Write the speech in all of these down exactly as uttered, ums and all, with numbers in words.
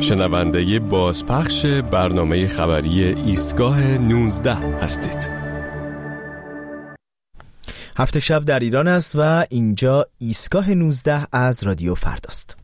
شنونده بازپخش برنامه خبری ایستگاه نوزده هستید. هفت شب در ایران است و اینجا ایستگاه نوزده از رادیو فرداست.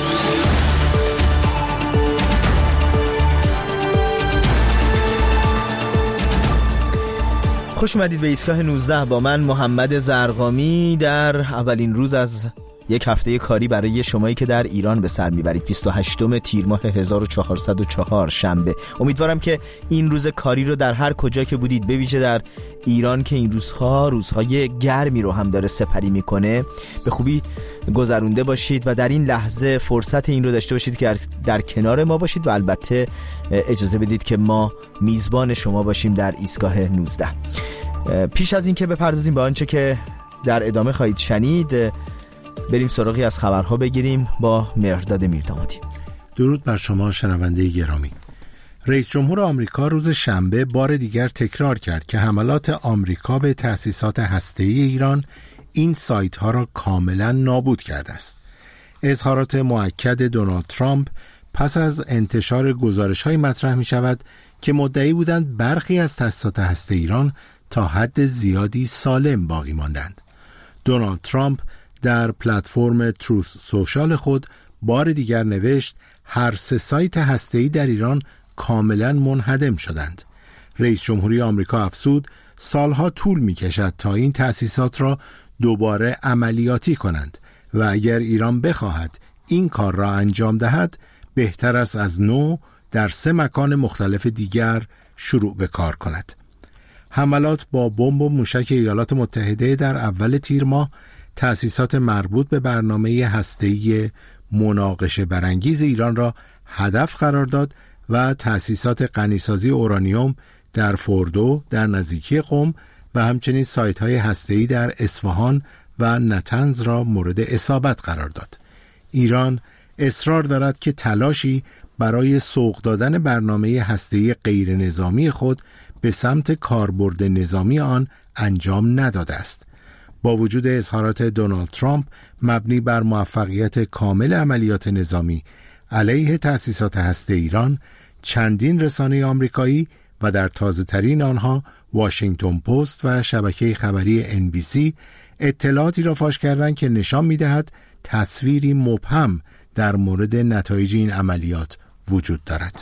خوش اومدید به ایستگاه نوزده با من محمد زرقامی در اولین روز از یک هفته کاری برای شمایی که در ایران به سر میبرید. بیست و هشتم تیر ماه هزار و چهارصد و چهار شنبه. امیدوارم که این روز کاری رو در هر کجا که بودید، به ویژه در ایران که این روزها روزهای گرمی رو هم داره سپری میکنه، به خوبی گذرونده باشید و در این لحظه فرصت این رو داشته باشید که در کنار ما باشید و البته اجازه بدید که ما میزبان شما باشیم در ایستگاه نوزده. پیش از این که بپردازیم به آنچه که در ادامه خواهید شنید، بریم سراغی از خبرها بگیریم با مهرداد میردامادی. درود بر شما شنونده گرامی. رئیس جمهور آمریکا روز شنبه بار دیگر تکرار کرد که حملات آمریکا به تأسیسات هسته‌ای ایران این سایت ها را کاملا نابود کرده است. اظهارات مؤکد دونالد ترامپ پس از انتشار گزارش های مطرح می شود که مدعی بودند برخی از تأسیسات هسته‌ای ایران تا حد زیادی سالم باقی ماندند. دونالد ترامپ در پلتفرم تروث سوشال خود بار دیگر نوشت هر سه سایت هسته‌ای در ایران کاملا منهدم شدند. رئیس جمهوری آمریکا افزود سالها طول می کشد تا این تأسیسات را دوباره عملیاتی کنند و اگر ایران بخواهد این کار را انجام دهد بهتر است از نو در سه مکان مختلف دیگر شروع به کار کند. حملات با بمب و موشک ایالات متحده در اول تیر ماه تأسیسات مربوط به برنامه هسته‌ای مناقشه برانگیز ایران را هدف قرار داد و تأسیسات غنیسازی اورانیوم در فوردو در نزدیکی قم و همچنین سایت‌های هسته‌ای در اصفهان و نتنز را مورد اصابت قرار داد. ایران اصرار دارد که تلاشی برای سوق دادن برنامه هسته‌ای غیر نظامی خود به سمت کاربرد نظامی آن انجام نداده است. با وجود اظهارات دونالد ترامپ مبنی بر موفقیت کامل عملیات نظامی علیه تأسیسات هسته ایران، چندین رسانه آمریکایی و در تازه ترین آنها واشنگتن پست و شبکه خبری ان بی سی اطلاعاتی را فاش کردند که نشان می‌دهد تصویری مبهم در مورد نتایج این عملیات وجود دارد.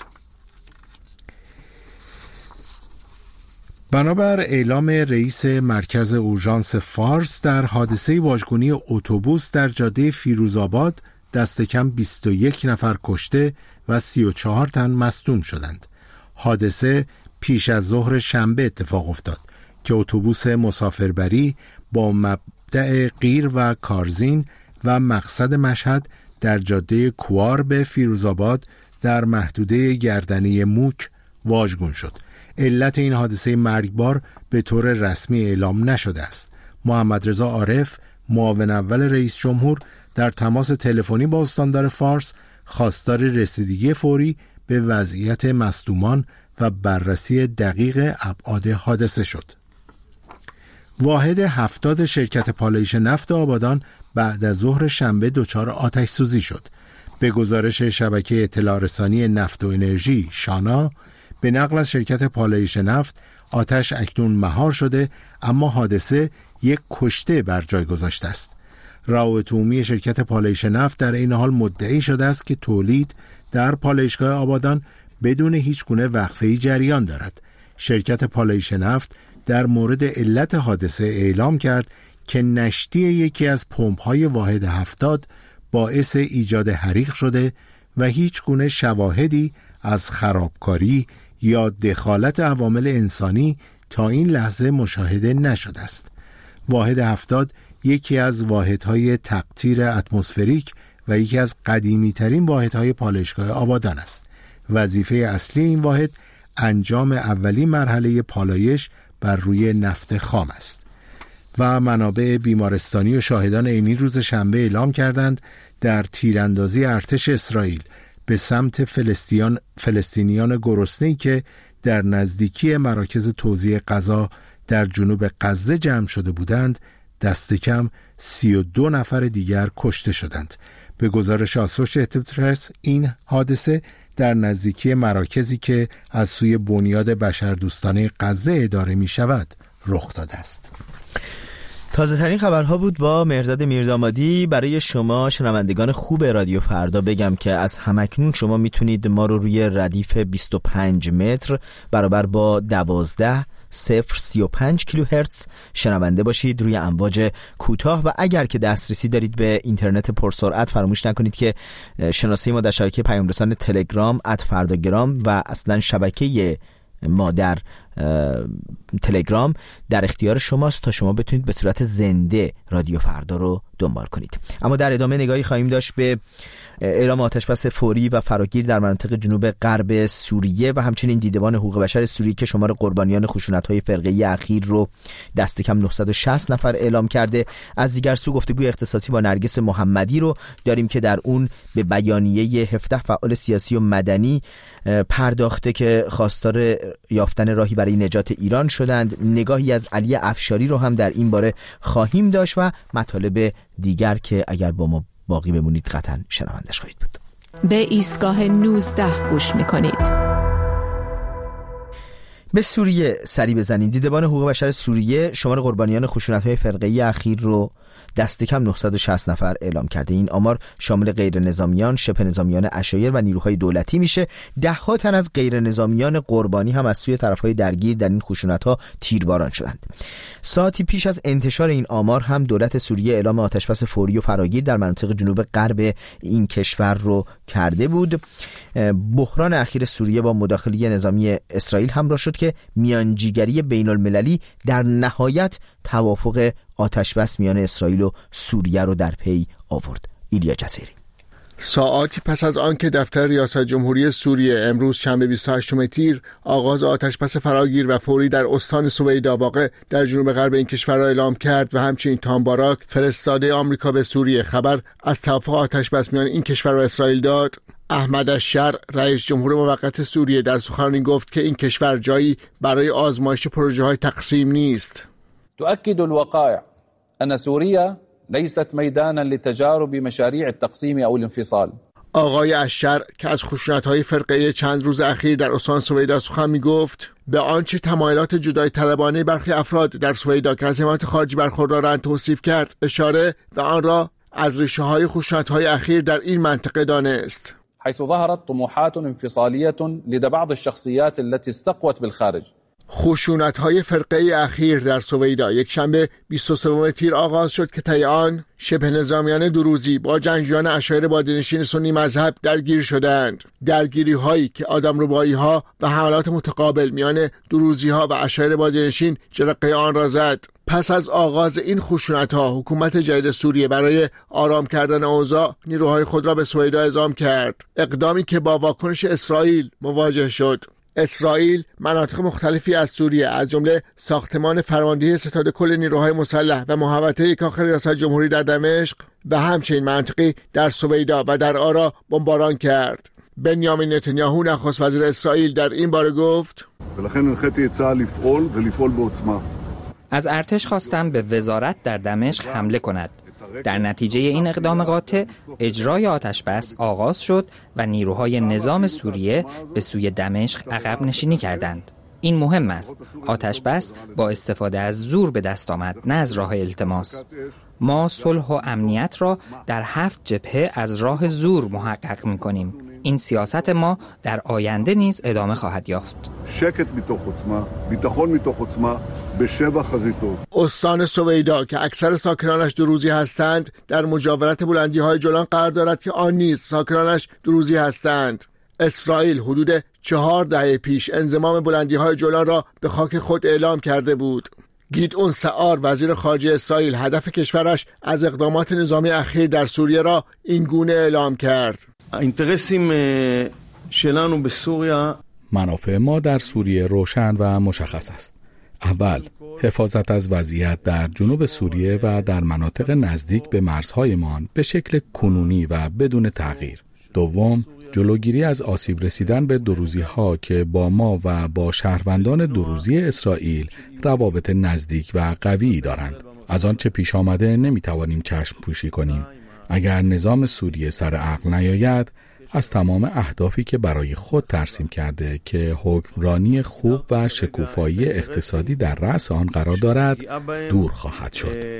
بنابر اعلام رئیس مرکز اورژانس فارس، در حادثه واژگونی اتوبوس در جاده فیروزآباد دست کم بیست و یک نفر کشته و سی و چهار تن مصدوم شدند. حادثه پیش از ظهر شنبه اتفاق افتاد که اتوبوس مسافربری با مبدأ قیر و کارزین و مقصد مشهد در جاده کوار به فیروزآباد در محدوده گردنه موک واژگون شد. علت این حادثه مرگبار به طور رسمی اعلام نشده است. محمد رضا عارف، معاون اول رئیس جمهور، در تماس تلفنی با استاندار فارس خواستار رسیدگی فوری به وضعیت مصدومان و بررسی دقیق ابعاد حادثه شد. واحد هفتاد شرکت پالایش نفت آبادان بعد از ظهر شنبه دچار آتش سوزی شد. به گزارش شبکه اطلاع رسانی نفت و انرژی شانا، به نقل از شرکت پالایش نفت، آتش اکنون مهار شده اما حادثه یک کشته بر جای گذاشته است. روابط عمومی شرکت پالایش نفت در این حال مدعی شده است که تولید در پالایشگاه آبادان بدون هیچ گونه وقفه‌ای جریان دارد. شرکت پالایش نفت در مورد علت حادثه اعلام کرد که نشتی یکی از پمپ‌های واحد هفتاد باعث ایجاد حریق شده و هیچ گونه شواهدی از خرابکاری یا دخالت عوامل انسانی تا این لحظه مشاهده نشده است. واحد هفتاد یکی از واحدهای تقطیر اتمسفریک و یکی از قدیمی ترین واحدهای پالایشگاه آبادان است. وظیفه اصلی این واحد انجام اولین مرحله پالایش بر روی نفت خام است. و منابع بیمارستانی و شاهدان عینی روز شنبه اعلام کردند در تیراندازی ارتش اسرائیل به سمت فلسطینیان فلسطینیان گرسنه‌ای که در نزدیکی مراکز توزیع غذا در جنوب غزه جمع شده بودند، دست کم سی و دو نفر دیگر کشته شدند. به گزارش آسوشییتد پرس این حادثه در نزدیکی مراکزی که از سوی بنیاد بشردوستانه غزه اداره می شود رخ داده است. تازه ترین خبرها بود با مهرداد میردامادی. برای شما شنوندگان خوب رادیو فردا بگم که از همکنون شما میتونید ما رو روی ردیف بیست و پنج متر برابر با دوازده صفر سی و پنج کیلوهرتز شنونده باشید روی امواج کوتاه، و اگر که دسترسی دارید به اینترنت پرسرعت فراموش نکنید که شناسی ما در شبکه پیام رسان تلگرام ات فرداگرام و اصلا شبکه ما در تلگرام در اختیار شماست تا شما بتونید به صورت زنده رادیو فردا رو دنبال کنید. اما در ادامه نگاهی خواهیم داشت به اعلام آتشبس فوری و فراگیر در مناطق جنوب غرب سوریه و همچنین دیدبان حقوق بشر سوریه که شمار قربانیان خشونت‌های فرقه‌ای اخیر رو دست کم نهصد و شصت نفر اعلام کرده. از دیگر سو گفتگوی اختصاصی با نرگس محمدی رو داریم که در اون به بیانیه هفده فعال سیاسی و مدنی پرداخته که خواستار یافتن راهی برای نجات ایران شدند. نگاهی از علی افشاری رو هم در این باره خواهیم داشت و مطالب دیگر که اگر با ما باقی بمونید قطعا شنوندش خواهید بود. به ایستگاه نوزده گوش میکنید. به سوریه سری بزنیم. دیدبان حقوق بشر سوریه شمار قربانیان خشونت‌های فرقه‌ای اخیر رو دست کم نهصد و شصت نفر اعلام کرده. این آمار شامل غیر نظامیان، شبه نظامیان عشایر و نیروهای دولتی میشه. ده ها تن از غیر نظامیان قربانی هم از سوی طرفهای درگیر در این خشونت‌ها تیرباران شدند. ساعتی پیش از انتشار این آمار هم دولت سوریه اعلام آتشبس فوری و فراگیر در مناطق جنوب غرب این کشور رو کرده بود. بحران اخیر سوریه با مداخله نظامی اسرائیل همراه شد که میانجیگری بین المللی در نهایت توافق آتشبس میان اسرائیل و سوریه رو در پی آورد. ایلیا جزیری. ساعاتی پس از آن که دفتر ریاست جمهوری سوریه امروز شنبه بیست و هشتم تیر آغاز آتشبس فراگیر و فوری در استان سویدا واقع در جنوب غرب این کشور را اعلام کرد و همچنین تام باراک فرستاده آمریکا به سوریه خبر از توافق آتشبس میان این کشور و اسرائیل داد، احمد الشر رئیس جمهور موقت سوریه در سخنرانی گفت که این کشور جایی برای آزمایش پروژه‌های تقسیم نیست. تؤكد الوقائع أن سوريا ليست ميدانا لتجارب مشاريع التقسيم أو الانفصال. آقای الشر که از خشونت‌های فرقه‌ای چند روز اخیر در استان سویدا سخن می‌گفت، به آنچه تمایلات جدای طلبانه برخی افراد در سویدا که از حمایت خارجی برخوردارند توصیف کرد اشاره و آن را از ریشه‌های خشونت‌های اخیر در این منطقه دانست. حيث ظهرت طموحات انفصالية لدى بعض الشخصيات التي استقوت بالخارج. خشونت‌های فرقه‌ای اخیر در سویدا یک شنبه بیست و سوم تیر آغاز شد که طی آن شبه نظامیان دروزی با جنگجویان عشایر بادی‌نشین سنی مذهب درگیر شدند. درگیری‌هایی که آدمربایی‌ها و حملات متقابل میان دروزی‌ها و عشایر بادی‌نشین جرقه آن را زد. پس از آغاز این خشونت‌ها حکومت جدید سوریه برای آرام کردن اوضاع نیروهای خود را به سویدا اعزام کرد، اقدامی که با واکنش اسرائیل مواجه شد. اسرائیل مناطق مختلفی از سوریه از جمله ساختمان فرماندهی ستاد کل نیروهای مسلح و محوطه کاخ ریاست جمهوری در دمشق و همچنین مناطقی در سویدا و در آرا بمباران کرد. بنیامین نتانیاهو نخست وزیر اسرائیل در این باره گفت: از ارتش خواستم به وزارت در دمشق حمله کند. در نتیجه این اقدام قاطع اجرای آتشبس آغاز شد و نیروهای نظام سوریه به سوی دمشق عقب نشینی کردند. این مهم است. آتشبس با استفاده از زور به دست آمد، نه از راه التماس. ما صلح و امنیت را در هفت جبهه از راه زور محقق می‌کنیم. این سیاست ما در آینده نیز ادامه خواهد یافت. استان سویدا که اکثر ساکنانش دروزی هستند در مجاورت بلندی‌های جولان قرار دارد که آن نیز ساکنانش دروزی هستند. اسرائیل حدود چهار دهه پیش انضمام بلندی‌های جولان را به خاک خود اعلام کرده بود. گیدئون سعار وزیر خارجه اسرائیل هدف کشورش از اقدامات نظامی اخیر در سوریه را این گونه اعلام کرد: اینترسیم شلانو به سوریه، منافع ما در سوریه روشن و مشخص است. اول، حفاظت از وضعیت در جنوب سوریه و در مناطق نزدیک به مرزهایمان به شکل کنونی و بدون تغییر. دوم، جلوگیری از آسیب رسیدن به دروزی ها که با ما و با شهروندان دروزی اسرائیل روابط نزدیک و قوی دارند. از آنچه پیش آمده نمی توانیم چشم پوشی کنیم. اگر نظام سوریه سر عقل نیاید، از تمام اهدافی که برای خود ترسیم کرده که حکمرانی خوب و شکوفایی اقتصادی در رأس آن قرار دارد دور خواهد شد.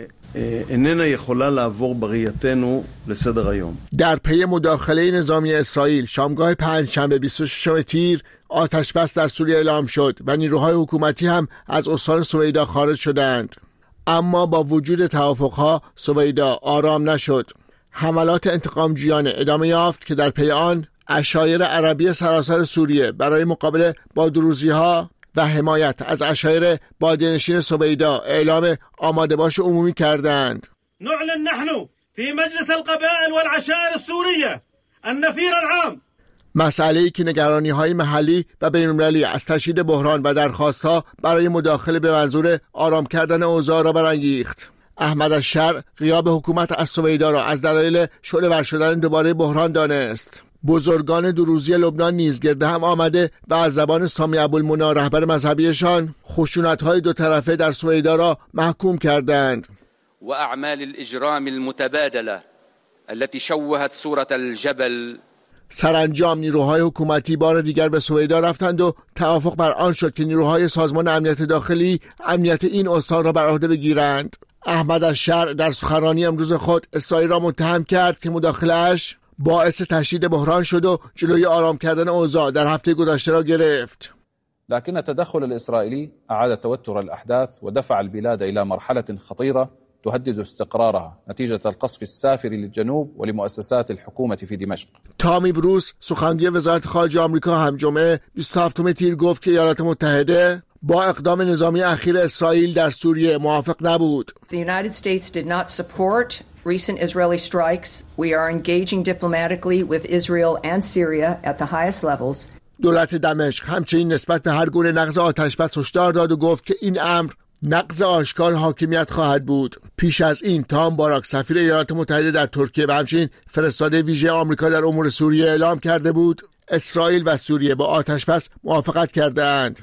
در پی مداخله نظامی اسرائیل شامگاه پنجشنبه بیست و ششم تیر آتش بس در سوریه اعلام شد و نیروهای حکومتی هم از استان سویدا خارج شدند. اما با وجود توافقها سویدا آرام نشد. حملات انتقامجویانه ادامه یافت که در پی آن عشایر عربی سراسر سوریه برای مقابله با دروزی‌ها و حمایت از عشایر بادیه‌نشین سویدا اعلام آماده باش عمومی کردند. نعلن نحن في مجلس القبائل والعشائر السورية النفير العام. مسئله‌ای که نگرانی‌های محلی و بین‌المللی از تشدید بحران و درخواست‌ها برای مداخله به منظور آرام کردن اوضاع را برانگیخت. احمد الشرع غیاب حکومت از سویدا را از دلایل شعله‌ور شدن دوباره بحران دانست. بزرگان دروزی لبنان نیز گرد هم آمده و از زبان سامی ابوالمنی رهبر مذهبیشان خشونت‌های دو طرفه در سویدا را محکوم کردند. و اعمال الاجرام المتبادله التي شوهت صورة الجبل. سرانجام نیروهای حکومتی بار دیگر به سویدا رفتند و توافق بر آن شد که نیروهای سازمان امنیت داخلی امنیت این استان را بر عهده بگیرند. احمد الشرع در سخنرانی امروز خود اسرائیل را متهم کرد که مداخله‌اش باعث تشدید بحران شد و جلوی آرام کردن اوضاع در هفته گذشته را گرفت. لكن التدخل الإسرائيلي أعاد توتر الأحداث ودفع البلاد إلى مرحلة خطيرة تهدد استقرارها نتيجة القصف السافر للجنوب ولمؤسسات الحكومة في دمشق. تامی بروس سخنگوی وزارت خارجه آمریکا هم جمعه بیست و هفتم تیر گفت که ایالات متحده با اقدام نظامی اخیر اسرائیل در سوریه موافق نبود. The United States did not support recent Israeli strikes. We are engaging diplomatically with Israel and Syria at the highest levels. دولت دمشق همچنین نسبت به هر گونه نقض آتشبس هشدار داد و گفت که این امر نقض آشکار حاکمیت خواهد بود. پیش از این تام باراک سفیر ایالات متحده در ترکیه و همچنین فرستاده ویژه آمریکا در امور سوریه اعلام کرده بود اسرائیل و سوریه با آتشبس موافقت کردند.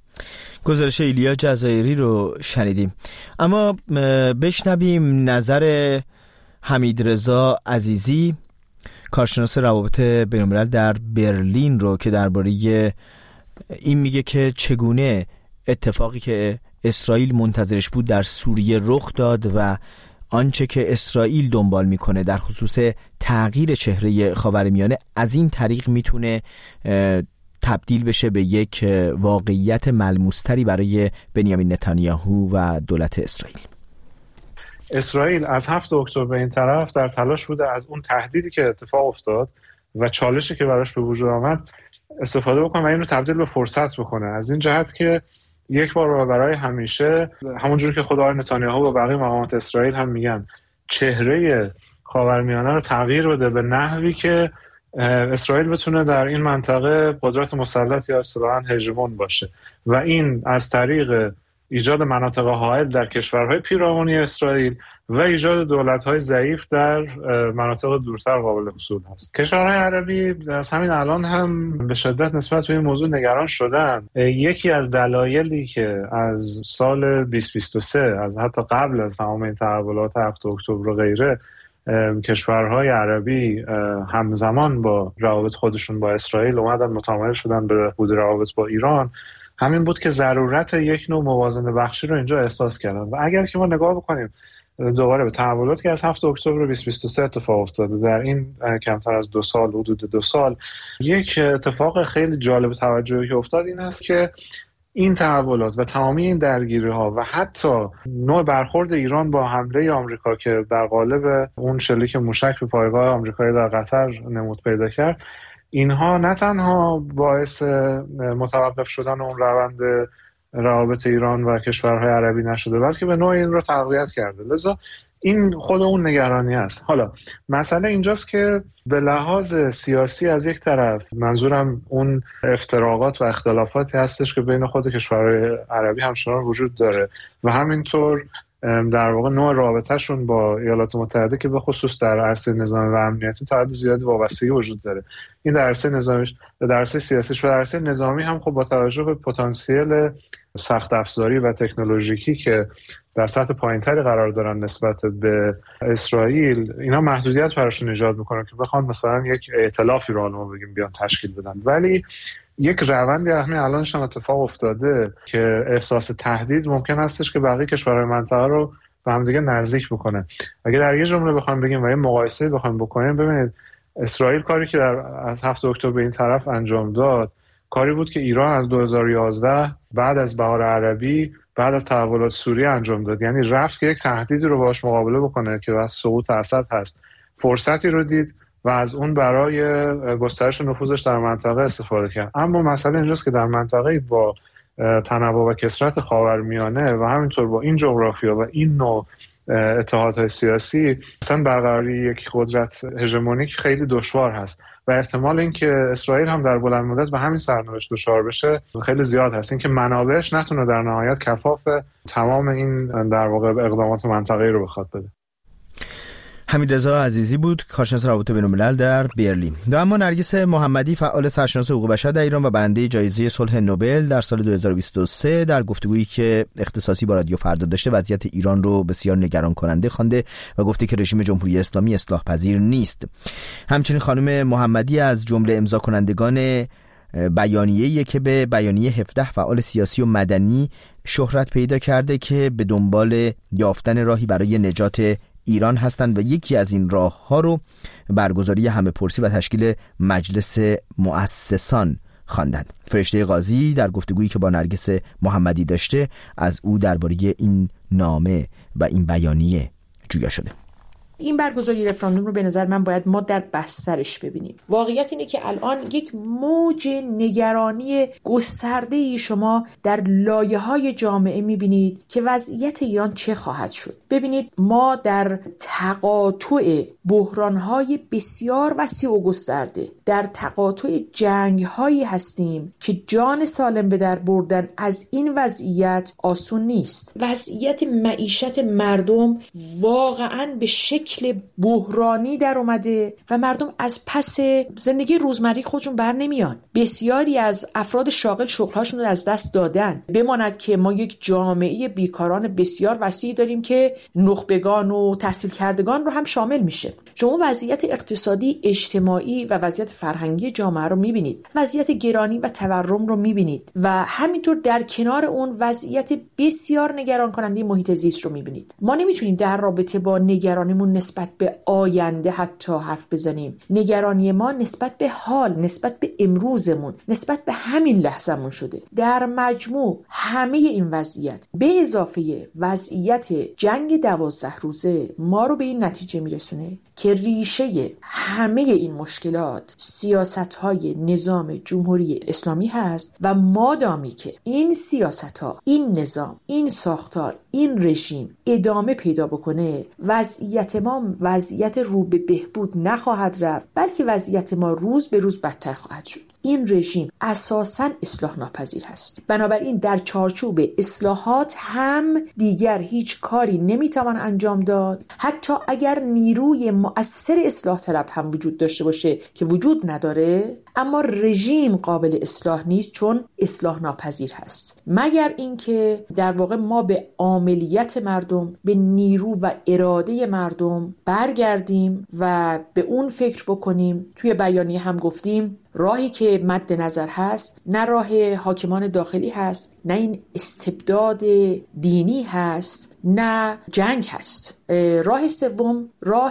گزارش ایلیا جزایری رو شنیدیم. اما بشنویم نظر حمیدرضا عزیزی، کارشناس روابط بین‌الملل در برلین رو، که درباره این میگه که چگونه اتفاقی که اسرائیل منتظرش بود در سوریه رخ داد و آنچه که اسرائیل دنبال میکنه در خصوص تغییر چهره خاورمیانه از این طریق میتونه تبدیل بشه به یک واقعیت ملموس‌تری برای بنیامین نتانیاهو و دولت اسرائیل. اسرائیل از هفت اکتبر به این طرف در تلاش بوده از اون تهدیدی که اتفاق افتاد و چالشی که براش به وجود آمد استفاده بکنه و این رو تبدیل به فرصت بکنه. از این جهت که یک بار و برای همیشه، همونجور که خود آقای نتانیاهو و بقیه مقامات اسرائیل هم میگن، چهره خاورمیانه رو تغییر بده به نحوی که اسرائیل بتونه در این منطقه قدرت مسلط یا اصطلاحاً هژمون باشه و این از طریق ایجاد مناطق حائل در کشورهای پیرامونی اسرائیل و ایجاد دولت‌های ضعیف در مناطق دورتر قابل حصول هست. کشورهای عربی از همین الان هم به شدت نسبت به این موضوع نگران شدن. یکی از دلایلی که از سال بیست بیست و سه، از حتی قبل از تمام این تحولات هفت اکتبر و غیره، کشورهای عربی همزمان با روابط خودشون با اسرائیل اومدن متمایل شدن به بود روابط با ایران، همین بود که ضرورت یک نوع موازنه بخشی رو اینجا احساس کردن. و اگر که ما نگاه بکنیم دوباره به تحولاتی که از هفت اکتبر بیست بیست و سه اتفاق افتاده در این کمتر از دو سال، حدود دو سال، یک اتفاق خیلی جالب توجهی که افتاد این است که این تحولات و تمامی این درگیری‌ها و حتی نوع برخورد ایران با حمله آمریکا که در قالب اون شلیک موشک به پایگاه آمریکایی در قطر نمود پیدا کرد، اینها نه تنها باعث متوقف شدن اون روند روابط ایران و کشورهای عربی نشده، بلکه به نوعی این رو تقویت کرده. لذا این خود اون نگرانی است. حالا مسئله اینجاست که به لحاظ سیاسی از یک طرف، منظورم اون افتراقات و اختلافاتی هستش که بین خود کشورهای عربی همچنان وجود داره و همینطور در واقع نوع رابطهشون با ایالات متحده که به خصوص در عرصه نظامی و امنیتی تا حد زیادی وابستگی وجود داره. این در عرصه نظامیش، در عرصه سیاسیش و در عرصه نظامی هم خب با توجه به پتانسیل سخت افزاری و تکنولوژیکی که در سطح پایینتری قرار دارن نسبت به اسرائیل، اینا محدودیت براشون ایجاد میکنه که بخوان مثلا یک ائتلافی رو ما بگیم بیان تشکیل بدن. ولی یک روندی همین الانش هم اتفاق افتاده که احساس تهدید ممکن هستش که بقیه کشورهای منطقه رو به هم دیگه نزدیک بکنه. اگه در یه جمله بخوام بگیم و یه مقایسه بخوام بکنیم، ببینید اسرائیل کاری که در از هفتم اکتبر به این طرف انجام داد کاری بود که ایران از دو هزار و یازده بعد از بهار عربی بعد از تحولات سوریه انجام داد. یعنی رفت که یک تهدیدی رو باهاش مقابله بکنه که از سقوط اسد هست، فرصتی رو دید و از اون برای گسترش نفوذش در منطقه استفاده کرد. اما مسئله اینجاست که در منطقه با تنوع و کثرت خاورمیانه و همینطور با این جغرافیا و این نوع اتحادهای سیاسی اصلا برقراری یک قدرت هژمونیک خیلی دشوار هست و احتمال اینکه اسرائیل هم در بلند مدت به همین سرنوشت دچار بشه خیلی زیاد هست، اینکه منابعش نتونه در نهایت کفاف تمام این در واقع اقدامات منطقه‌ای رو بخواد بده. حمیدرضا عزیزی بود، کارشناس روابط بین‌الملل در برلین. و اما نرگس محمدی، فعال سرشناس حقوق بشر در ایران و برنده جایزه صلح نوبل در سال دو هزار و بیست و سه، در گفتگویی که اختصاصی با رادیو فردا داشته وضعیت ایران رو بسیار نگران کننده خوانده و گفته که رژیم جمهوری اسلامی اصلاح پذیر نیست. همچنین خانم محمدی از جمله امضا کنندگان بیانیه‌ای که به بیانیه هفده فعال سیاسی و مدنی شهرت پیدا کرده که به دنبال یافتن راهی برای نجات ایران هستند و یکی از این راه ها رو برگزاری همه پرسی و تشکیل مجلس مؤسسان خواندند. فرشته قاضی در گفتگویی که با نرگس محمدی داشته از او درباره این نامه و این بیانیه جویا شده. این برگزاری رفراندوم رو به نظر من باید ما در بسترش ببینیم. واقعیت اینه که الان یک موج نگرانی گسترده‌ای شما در لایه‌های جامعه می‌بینید که وضعیت ایران چه خواهد شد. ببینید ما در تقاطع بحران‌های بسیار وسیع و گسترده، در تقاطع جنگ‌هایی هستیم که جان سالم به در بردن از این وضعیت آسون نیست. وضعیت معیشت مردم واقعاً به شکل بحرانی در اومده و مردم از پس زندگی روزمره خودشون بر نمیان. بسیاری از افراد شاغل شغلهاشون رو از دست دادن. بماند که ما یک جامعه بیکاران بسیار وسیع داریم که نخبگان و تحصیل کردگان رو هم شامل میشه. شما وضعیت اقتصادی، اجتماعی و وضعیت فرهنگی جامعه رو میبینید، وضعیت گرانی و تورم رو میبینید و همینطور در کنار اون وضعیت بسیار نگران کننده محیط زیست رو میبینید. ما نمیتونیم در رابطه با نگرانیمون نسبت به آینده حتی حرف بزنیم. نگرانی ما نسبت به حال، نسبت به امروزمون، نسبت به همین لحظمون شده. در مجموع همه این وضعیت به اضافه وضعیت جنگ دوازده روزه ما رو به این نتیجه میرسونه که ریشه همه این مشکلات سیاست‌های نظام جمهوری اسلامی هست و مادامی که این سیاست‌ها، این نظام، این ساختار، این رژیم ادامه پیدا بکنه، وضعیت ما وضعیت رو به بهبود نخواهد رفت، بلکه وضعیت ما روز به روز بدتر خواهد شد. این رژیم اساساً اصلاح ناپذیر هست. بنابراین در چارچوب اصلاحات هم دیگر هیچ کاری نمیتوان انجام داد، حتی اگر نیروی مؤثر اصلاح طلب هم وجود داشته باشه که وجود نداره، اما رژیم قابل اصلاح نیست چون اصلاح ناپذیر هست. مگر اینکه در واقع ما به عاملیت مردم، به نیرو و اراده مردم برگردیم و به اون فکر بکنیم. توی بیانیه هم گفتیم راهی که مد نظر هست نه راه حاکمان داخلی هست، نه این استبداد دینی هست، نه جنگ هست. راه سوم راه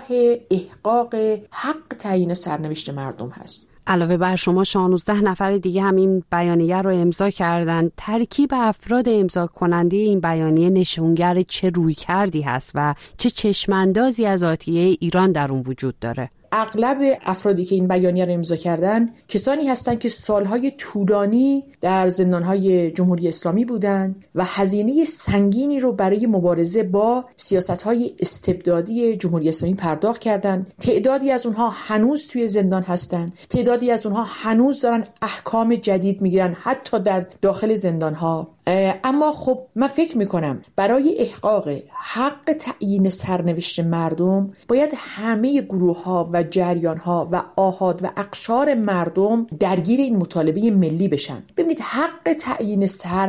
احقاق حق تعیین سرنوشت مردم هست. علاوه بر شما شانزده نفر دیگه هم این بیانیه رو امضا کردن. ترکیب افراد امضا کننده این بیانیه نشونگر چه رویکردی هست و چه چشماندازی از آتیه ایران در اون وجود داره؟ اغلب افرادی که این بیانیه رو امضا کردن کسانی هستند که سالهای طولانی در زندانهای جمهوری اسلامی بودند و هزینه سنگینی رو برای مبارزه با سیاستهای استبدادی جمهوری اسلامی پرداخت کردند. تعدادی از اونها هنوز توی زندان هستند، تعدادی از اونها هنوز دارن احکام جدید میگیرن، حتی در داخل زندانها. اما خب من فکر میکنم برای احقاق حق تعیین سرنوشت مردم باید همه گروه ها و جریان ها و آحاد و اقشار مردم درگیر این مطالبه ملی بشن. ببینید حق تعیین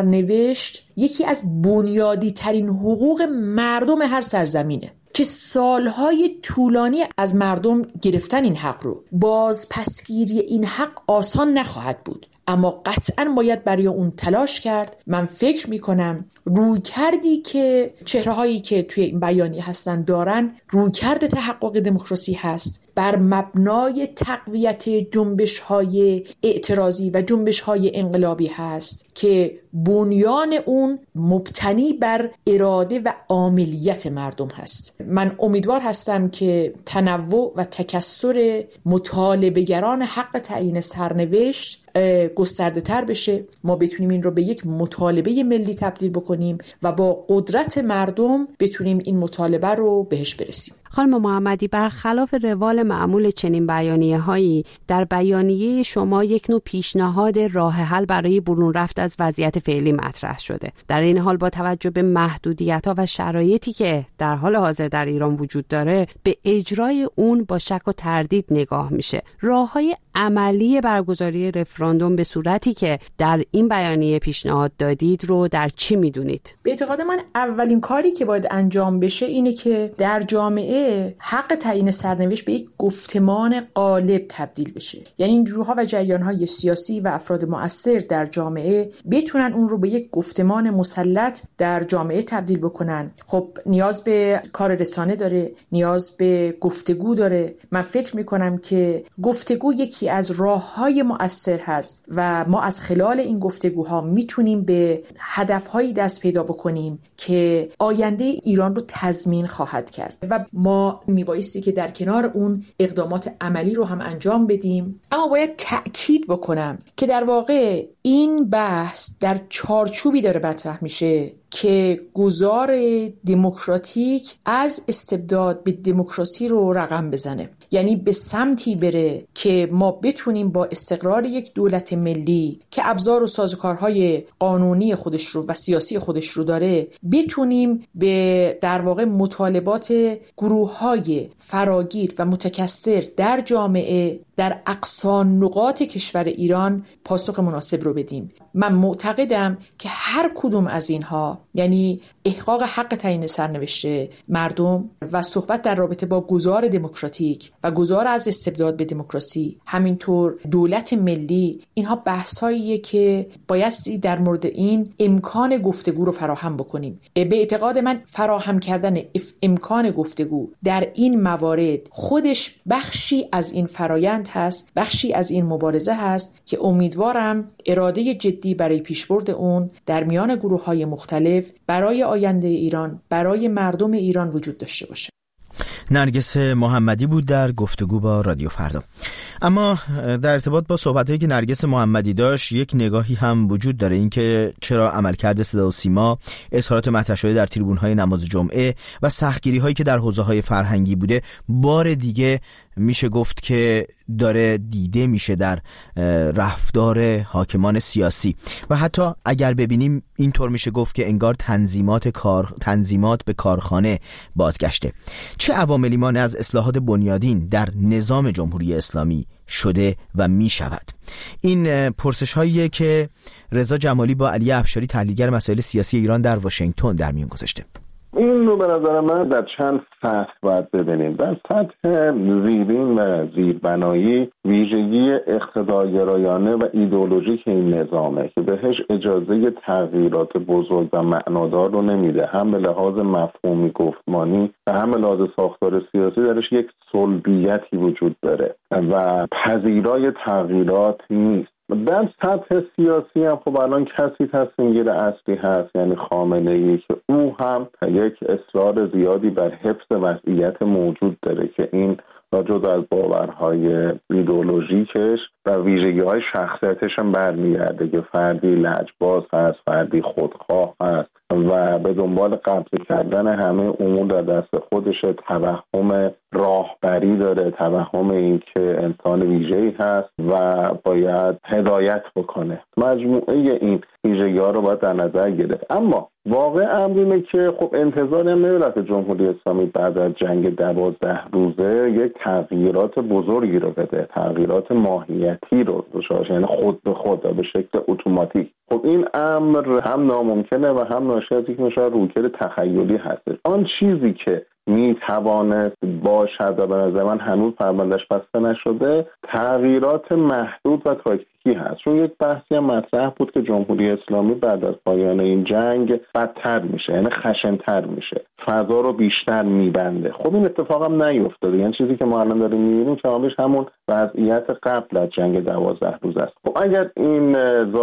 سرنوشت یکی از بنیادی ترین حقوق مردم هر سرزمینه که سالهای طولانی از مردم گرفتن این حق رو. باز پسگیری این حق آسان نخواهد بود، اما قطعاً باید برای اون تلاش کرد. من فکر میکنم روی کردی که چهره‌هایی که توی این بیانیه هستن دارن رویکرد تحقق دموکراسی هست بر مبنای تقویت جنبش‌های اعتراضی و جنبش‌های انقلابی هست که بنیان اون مبتنی بر اراده و عاملیت مردم هست. من امیدوار هستم که تنوع و تکثر مطالبه‌گران حق تعیین سرنوشت گسترده تر بشه، ما بتونیم این رو به یک مطالبه ملی تبدیل بکنیم و با قدرت مردم بتونیم این مطالبه رو بهش برسیم. خانم محمدی، برخلاف روال معمول چنین بیانیه هایی، در بیانیه شما یک نوع پیشنهاد راه حل برای برون رفت از وضعیت فعلی مطرح شده. در این حال با توجه به محدودیت‌ها و شرایطی که در حال حاضر در ایران وجود داره، به اجرای اون با شک و تردید نگاه میشه. راه‌های عملی برگزاری رفراندوم به صورتی که در این بیانیه پیشنهاد دادید رو در چی میدونید؟ به اعتقاد من اولین کاری که باید انجام بشه اینه که در جامعه حق تعیین سرنوشت به یک گفتمان غالب تبدیل بشه. یعنی این گروه‌ها و جریان‌های سیاسی و افراد مؤثر در جامعه بتونن اون رو به یک گفتمان مسلط در جامعه تبدیل بکنن. خب نیاز به کار رسانه داره، نیاز به گفتگو داره. من فکر می‌کنم که گفتگو یکی از راه‌های مؤثر هست و ما از خلال این گفتگوها میتونیم به هدف‌هایی دست پیدا بکنیم که آینده ایران رو تضمین خواهد کرد و ما میبایستی که در کنار اون اقدامات عملی رو هم انجام بدیم. اما باید تأکید بکنم که در واقع این بحث در چارچوبی داره مطرح میشه که گذار دموکراتیک از استبداد به دموکراسی رو رقم بزنه، یعنی به سمتی بره که ما بتونیم با استقرار یک دولت ملی که ابزار و سازوکارهای قانونی خودش رو و سیاسی خودش رو داره بتونیم به در واقع مطالبات گروه‌های فراگیر و متکثر در جامعه در اقصا نقاط کشور ایران پاسخ مناسب رو بدیم. من معتقدم که هر کدوم از اینها، یعنی احقاق حق تعیین سرنوشت مردم و صحبت در رابطه با گذار دموکراتیک و گذار از استبداد به دموکراسی، همینطور دولت ملی، اینها بحث‌هاییه که بایستی در مورد این امکان گفتگو رو فراهم بکنیم. به اعتقاد من فراهم کردن امکان گفتگو در این موارد خودش بخشی از این فرایند هست، بخشی از این مبارزه هست که امیدوارم اراده جدی برای پیشبرد اون در میان گروه‌های مختلف برای آینده ایران، برای مردم ایران وجود داشته باشه. نرگس محمدی بود در گفتگو با رادیو فردا. اما در ارتباط با صحبتایی که نرگس محمدی داشت یک نگاهی هم وجود داره، این که چرا عملکرد صدا و سیما، اظهارات مطرح شده در تریبون‌های نماز جمعه و سختگیری‌هایی که در حوزه‌های فرهنگی بوده بار دیگه میشه گفت که داره دیده میشه در رفتار حاکمان سیاسی و حتی اگر ببینیم اینطور میشه گفت که انگار تنظیمات کار تنظیمات به کارخانه بازگشته. چه عواملی مانع از اصلاحات بنیادین در نظام جمهوری اسلامی شده و می شود؟ این پرسش هاییه که رضا جمالی با علی افشاری تحلیلگر مسائل سیاسی ایران در واشنگتن در میون گذاشته. این رو به نظر من در چند سطح باید ببینیم. در سطح زیرین و زیربنایی ویژگی اقتدارگرایانه و ایدئولوژیک این نظامه که بهش اجازه تغییرات بزرگ و معنادار رو نمیده، هم به لحاظ مفهومی گفتمانی و هم به لحاظ ساختار سیاسی درش یک صلبیتی وجود داره و پذیرای تغییرات نیست. در سطح سیاسی هم خب الان کسی تصمیم گیر اصلی هست، یعنی خامنه‌ای، که او هم یک اصرار زیادی بر حفظ وضعیت موجود داره که این جدا از باورهای ایدئولوژیکش و ویژگی‌های شخصیتش هم برمیگرده که فردی لجباز هست، فردی خودخواه هست و به دنبال قبضه کردن همه امور در دست خودش، توهم راهبری داره، توهم این که انسان ویژه‌ای هست و باید هدایت بکنه. مجموعه این ویژگی‌ها رو باید در نظر گرفت. اما واقع امر اینه که خب انتظاری هم نمی‌رفت جمهوری اسلامی بعد از جنگ دوازده روزه یک تغییرات بزرگی رو بده، تغییرات ماهیتی رو داشته، یعنی خود به خود به شکل اتوماتیک. خب این امر هم ناممکنه و هم ناشی از یک نوع رویکرد تخیلی هست. آن چیزی که می توانست باشد و به نظر من هنوز پروندهش بسته نشده، تغییرات محدود و تاکتیکی هست. چون یک بحثی هم مطرح بود که جمهوری اسلامی بعد از پایان این جنگ بدتر میشه، یعنی خشن‌تر میشه، فضا رو بیشتر میبنده. خب این اتفاق هم نیفتاده، یعنی چیزی که ما الان داریم میبینیم کاملش همون وضعیت قبل از جنگ دوازده روز است. خب اگر این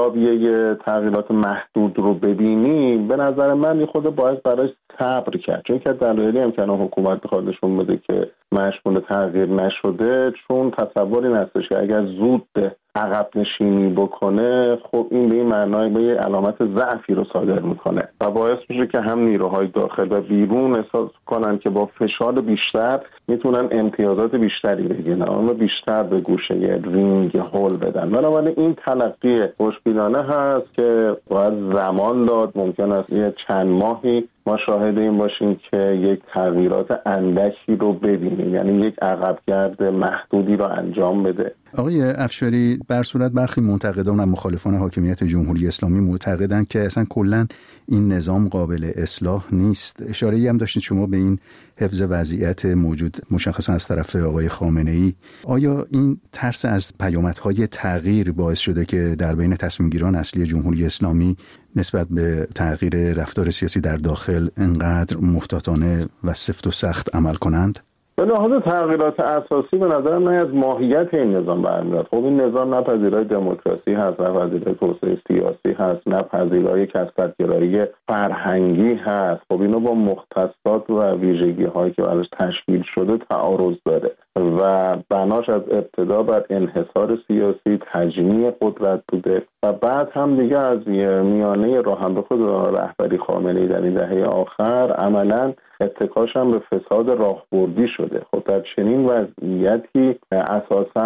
زاویه تغییرات محدود رو ببینیم، به نظر من این خود باید برای صبر کرد، چون که دلایلی هم که حکومت بخواد نشون بده که مشمول تغییر نشده، چون تصوری هستش که اگر زود عقب نشینی بکنه، خب این به این معنای به یه علامت ضعفی رو صادر میکنه و باعث میشه که هم نیروهای داخل و بیرون احساس کنن که با فشار بیشتر میتونن امتیازات بیشتری بگیرن، اما بیشتر به گوشه رینگ هول بدن. بنابراین این تلقی خوشبینانه هست که باید زمان داد. ممکن است یه چند ماهی ما شاهد این باشیم که یک تغییرات اندکی رو ببینیم، یعنی یک عقبگرد محدودی رو انجام بده. آقای افشاری، بر صورت برخی منتقدان و مخالفان حاکمیت جمهوری اسلامی معتقدند که اصلا کلا این نظام قابل اصلاح نیست. اشاره‌ای هم داشتید شما به این حفظ وضعیت موجود مشخصا از طرف آقای خامنه‌ای. آیا این ترس از پیامدهای تغییر باعث شده که در بین تصمیمگیران اصلی جمهوری اسلامی نسبت به تغییر رفتار سیاسی در داخل انقدر محتاطانه و سفت و سخت عمل کنند؟ به لحاظ تغییرات اساسی به نظرم نه از ماهیت این نظام برمیاد. خب این نظام نه پذیرای دموکراسی هست، نه پذیرای توسعه سیاسی هست، نه پذیرای کثرت‌گرایی فرهنگی هست. خب اینو با مختصات و ویژگی هایی که براش تشکیل شده تعارض داره و بناش از ابتدا بر انحصار سیاسی، تجمیع قدرت بوده و بعد هم دیگه از میانه راه هم به خود رهبری خامنه‌ای در این دهه آخر عملاً اتکاش هم به فساد راهبردی شده. خب در چنین وضعیتی اساساً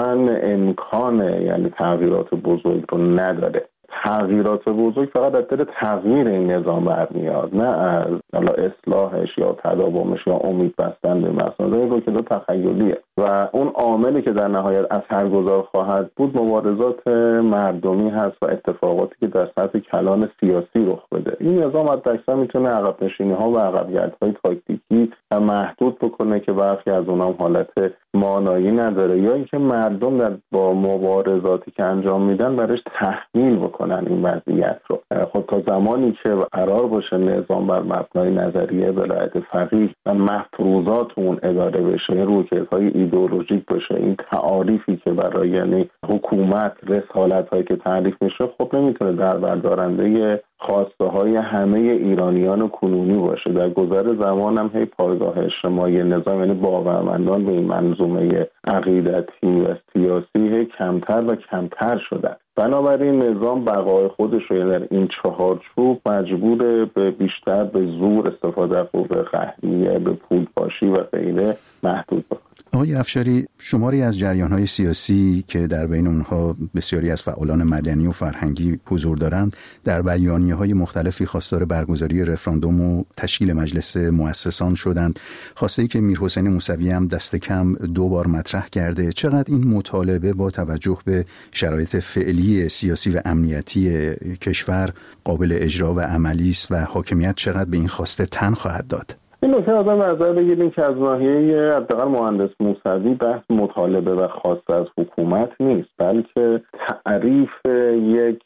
امکان یعنی تغییرات بزرگ رو نداره. تغییرات بزرگ فقط از دل تغییر این نظام برمیاد، نه از حالا اصلاحش یا تداومش یا امید بستن به مسائل رو که دو تخیلیه و اون عاملی که در نهایت اثرگذار خواهد بود مبارزات مردمی هست و اتفاقاتی که در سطح کلان سیاسی رخ بده. این نظام حداکثر میتونه عقب نشینی ها و عقبگردهای تاکتیکی و محدود بکنه که برخی از اونها حالت مانایی نداره، یا اینکه مردم در با مبارزاتی که انجام میدن برایش تحمیل بکنن این وضعیت رو. خود تا زمانی که قرار باشه نظام بر مبنای نظریه ولایت فقیه و مفروضات اون اداره بشه، رویکردهای ایدئولوژیک باشه، این تعاریفی که برای یعنی حکومت رسالت هایی که تعریف میشه، خب نمیتونه در بردارنده خواسته های همه ایرانیان کنونی باشه. در گذر زمان هم هی پایگاه اجتماعی نظام یعنی باورمندان به این منظومه عقیدتی و سیاسی هی کمتر و کمتر شدن. بنابراین نظام بقای خودش رو در این چهارچوب مجبور به بیشتر به زور، استفاده از قوه قهریه، به پولپاشی و غیره محدود بکنه. آقای افشاری، شماری از جریان‌های سیاسی که در بین اونها بسیاری از فعالان مدنی و فرهنگی حضور دارند، در بیانیه‌های مختلفی خواستار برگزاری رفراندوم و تشکیل مجلس مؤسسان شدند. خواسته‌ای که میرحسین موسوی هم دست کم دو بار مطرح کرده. چقدر این مطالبه با توجه به شرایط فعلی سیاسی و امنیتی کشور قابل اجرا و عملی است و حاکمیت چقدر به این خواسته تن خواهد داد؟ این نکته آدم نظر بگیریم که از ناحیه حداقل مهندس موسوی بحث مطالبه و خواسته از حکومت نیست، بلکه تعریف یک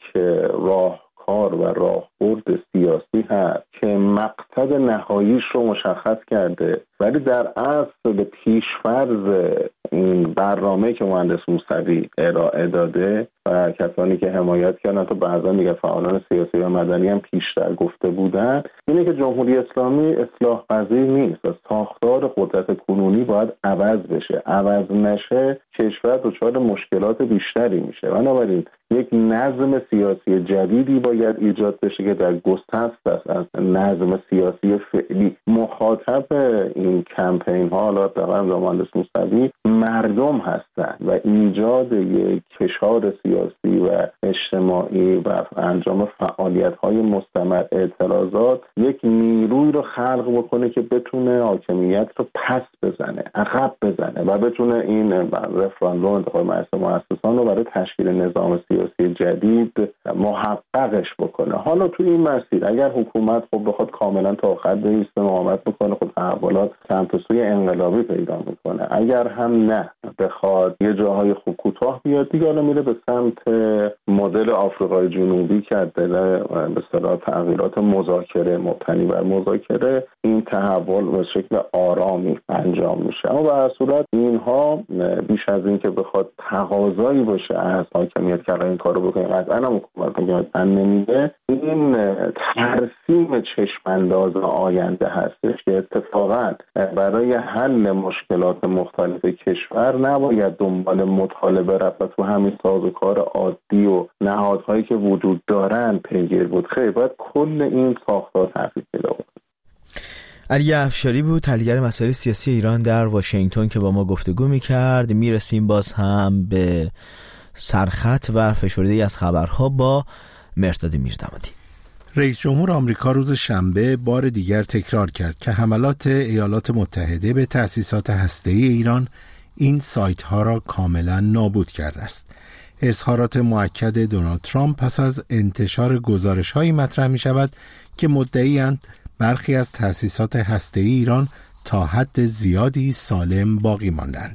راهکار و راهبرد سیاسی هست که مقصد نهاییش رو مشخص کرده، ولی در اصل به پیشفرض این برنامه که مهندس موسوی ارائه داده و کسانی که حمایت کردن تا بعضا دیگه فعالان سیاسی و مدنی هم پیشتر گفته بودن، اینه که جمهوری اسلامی اصلاح پذیر نیست و ساختار قدرت کنونی باید عوض بشه. عوض نشه کشور دچار مشکلات بیشتری میشه. بنابراین یک نظم سیاسی جدیدی باید ایجاد بشه که در گسست است از نظم سیاسی فعلی. مخاطب این کمپین ها حالا در مهندس موسوی مردم هستند و ایجاد یک کشار سیاسی و اجتماعی و انجام فعالیت های مستمر اعتراضات یک نیروی رو خلق بکنه که بتونه حاکمیت رو پس بزنه، عقب بزنه و بتونه این رفراندوم انتخاب مجلس مؤسسان رو برای تشکیل نظام سیاسی جدید محققش بکنه. حالا تو این مسیر اگر حکومت خب بخواد کاملا تا آخر بایسته مقاومت بکنه، خب تحولات سمت سوی انقلابی پیدا میکنه. اگر هم نه بخواد یه جاهای خوب کوتاه بیاد، دیگه حالا میره به سمت مدل آفریقای جنوبی که در به اصطلاح تغییرات مذاکره مبتنی بر مذاکره این تحول به شکل آرامی انجام میشه. اما به هر صورت اینها بیش از این که بخواد تقاضایی باشه از حاکمیت که این کارو بکنه، قطعا هم حکومت حکومت نمیده. این ترسیم چشمانداز آینده هستش که اتفاقا برای حل مشکلات مختلف کشور نباید دنبال مطالبه رفت و تو همین سازوکار عادی و نهادهایی که وجود دارن پیگیر بود. خیلی باید کل این ساختار تغییر پیدا کنه. علی افشاری بود، تحلیلگر مسائل سیاسی ایران در واشنگتن که با ما گفتگو می‌کرد. میرسیم باز هم به سرخط و فشرده‌ای از خبرها با مرداد میردامادی. رئیس جمهور آمریکا روز شنبه بار دیگر تکرار کرد که حملات ایالات متحده به تأسیسات هسته‌ای ایران این سایت ها را کاملا نابود کرده است. اظهارات مؤکد دونالد ترامپ پس از انتشار گزارش هایی مطرح می شود که مدعی‌اند برخی از تأسیسات هسته‌ای ایران تا حد زیادی سالم باقی ماندند.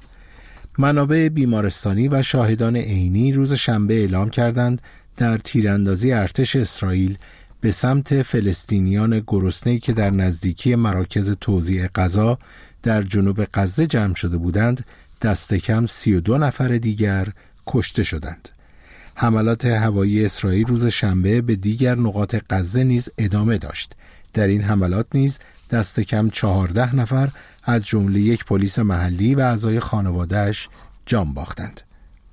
منابع بیمارستانی و شاهدان عینی روز شنبه اعلام کردند در تیراندازی ارتش اسرائیل به سمت فلسطینیان گرسنه‌ای که در نزدیکی مراکز توزیع غذا در جنوب غزه جمع شده بودند، دست کم سی و دو نفر دیگر کشته شدند. حملات هوایی اسرائیل روز شنبه به دیگر نقاط غزه نیز ادامه داشت. در این حملات نیز دست کم چهارده نفر از جمله یک پلیس محلی و اعضای خانواده‌اش جان باختند.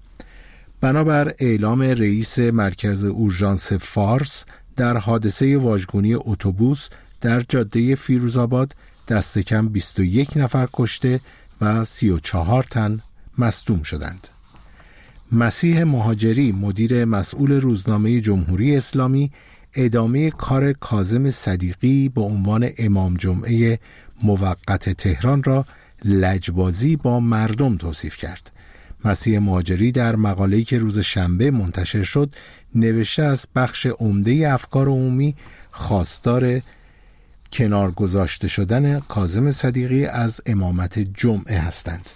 بنابر اعلام رئیس مرکز اورژانس فارس، در حادثه واژگونی اتوبوس در جاده فیروزآباد دست کم بیست و یک نفر کشته و سی و چهار تن مصدوم شدند. مسیح مهاجری، مدیر مسئول روزنامه جمهوری اسلامی، ادامه کار کاظم صدیقی به عنوان امام جمعه موقت تهران را لجبازی با مردم توصیف کرد. مسیح مهاجری در مقاله‌ای که روز شنبه منتشر شد نوشته از بخش عمده افکار عمومی خواستار کنار گذاشته شدن کاظم صدیقی از امامت جمعه هستند.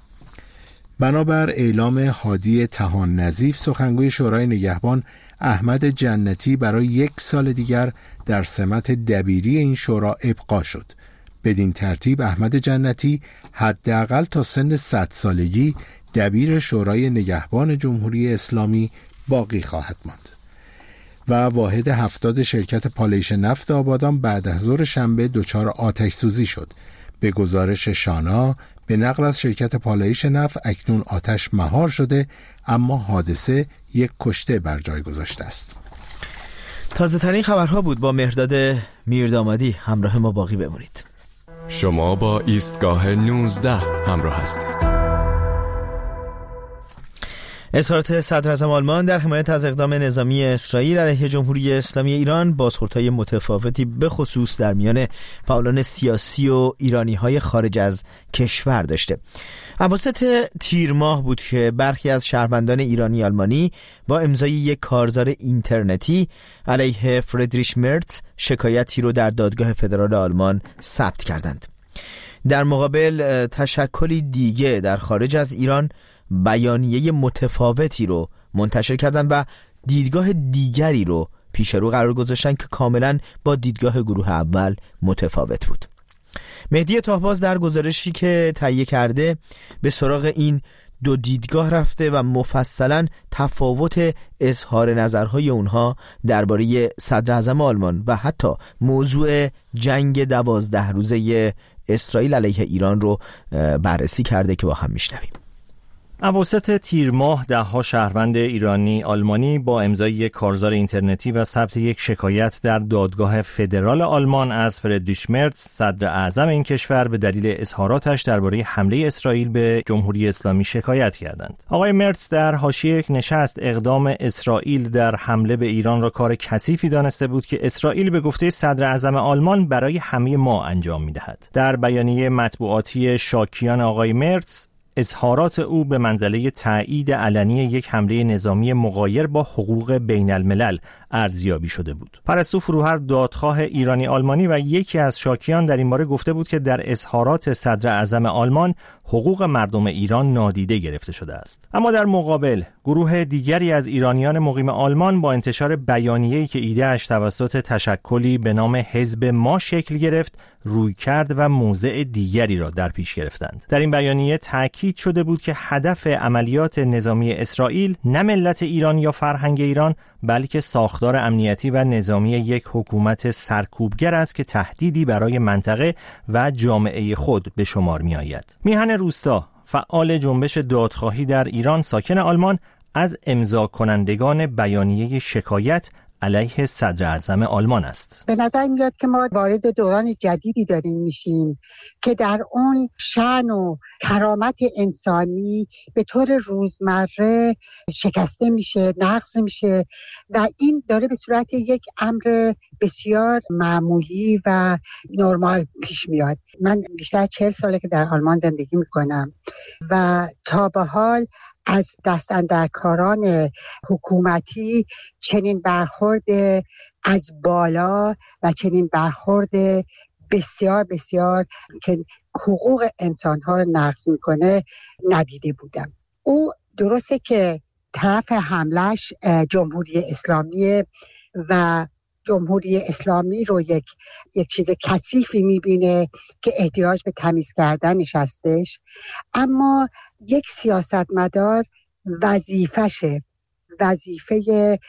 بنابر اعلام هادی طحان نظیف، سخنگوی شورای نگهبان، احمد جنتی برای یک سال دیگر در سمت دبیری این شورا ابقا شد. بدین ترتیب احمد جنتی حداقل تا سن صد سالگی دبیر شورای نگهبان جمهوری اسلامی باقی خواهد ماند. و واحد هفتاد شرکت پالایش نفت آبادان بعد از ظهر شنبه دچار آتش سوزی شد. به گزارش شانا، به نقل از شرکت پالایش نفت اکنون آتش مهار شده، اما حادثه یک کشته بر جای گذاشته است. تازه ترین خبرها بود. با مرداد میردامادی همراه ما باقی بمونید. شما با ایستگاه نوزده همراه هستید. اظهارات صدر اعظم آلمان در حمایت از اقدام نظامی اسرائیل علیه جمهوری اسلامی ایران بازخوردهای متفاوتی به خصوص در میان فعالان سیاسی و ایرانی‌های خارج از کشور داشته. اواسط تیر ماه بود که برخی از شهروندان ایرانی آلمانی با امضای یک کارزار اینترنتی علیه فریدریش مرتز شکایتی رو در دادگاه فدرال آلمان ثبت کردند. در مقابل تشکلی دیگه در خارج از ایران بیانیه متفاوتی رو منتشر کردن و دیدگاه دیگری رو پیش رو قرار گذاشتن که کاملا با دیدگاه گروه اول متفاوت بود. مهدی تاهباز در گزارشی که تهیه کرده به سراغ این دو دیدگاه رفته و مفصلا تفاوت اظهار نظرهای اونها درباره صدر اعظم آلمان و حتی موضوع جنگ دوازده روزه اسرائیل علیه ایران رو بررسی کرده که با هم میشنویم. اواسط تیر ماه ده‌ها شهروند ایرانی آلمانی با امضای یک کارزار اینترنتی و ثبت یک شکایت در دادگاه فدرال آلمان از فریدریش مرتز صدر اعظم این کشور به دلیل اظهاراتش درباره حمله اسرائیل به جمهوری اسلامی شکایت کردند. آقای مرتز در حاشیه یک نشست اقدام اسرائیل در حمله به ایران را کار کثیفی دانسته بود که اسرائیل به گفته صدر اعظم آلمان برای همه ما انجام می‌دهد. در بیانیه مطبوعاتی شاکیان آقای مرتز اظهارات او به منزله تایید علنی یک حمله نظامی مغایر با حقوق بین الملل ارزیابی شده بود. پرستو فروهر دادخواه ایرانی آلمانی و یکی از شاکیان در این باره گفته بود که در اظهارات صدر اعظم آلمان حقوق مردم ایران نادیده گرفته شده است. اما در مقابل گروه دیگری از ایرانیان مقیم آلمان با انتشار بیانیه‌ای که ایده‌اش توسط تشکلی به نام حزب ما شکل گرفت روی کرد و موضع دیگری را در پیش گرفتند. در این بیانیه تاکید شده بود که هدف عملیات نظامی اسرائیل نه ملت ایران یا فرهنگ ایران بلکه ساختار امنیتی و نظامی یک حکومت سرکوبگر است که تهدیدی برای منطقه و جامعه خود به شمار می آید. میهن روستا فعال جنبش دادخواهی در ایران ساکن آلمان از امضا کنندگان بیانیه شکایت علیه صدر اعظم آلمان است. به نظر میاد که ما وارد دوران جدیدی داریم میشیم که در اون شأن و کرامت انسانی به طور روزمره شکسته میشه، نقض میشه و این داره به صورت یک امر بسیار معمولی و نرمال پیش میاد. من بیشتر چهل ساله که در آلمان زندگی میکنم و تا به حال از دستاندرکاران حکومتی چنین برخورد از بالا و چنین برخورد بسیار بسیار که حقوق انسان‌ها رو نقض میکنه ندیده بودم. او درسته که طرف حملش جمهوری اسلامی و جمهوری اسلامی رو یک یک چیز کثیفی میبینه که احتیاج به تمیز کردنش هستش، اما یک سیاستمدار وظیفشه، وظیفه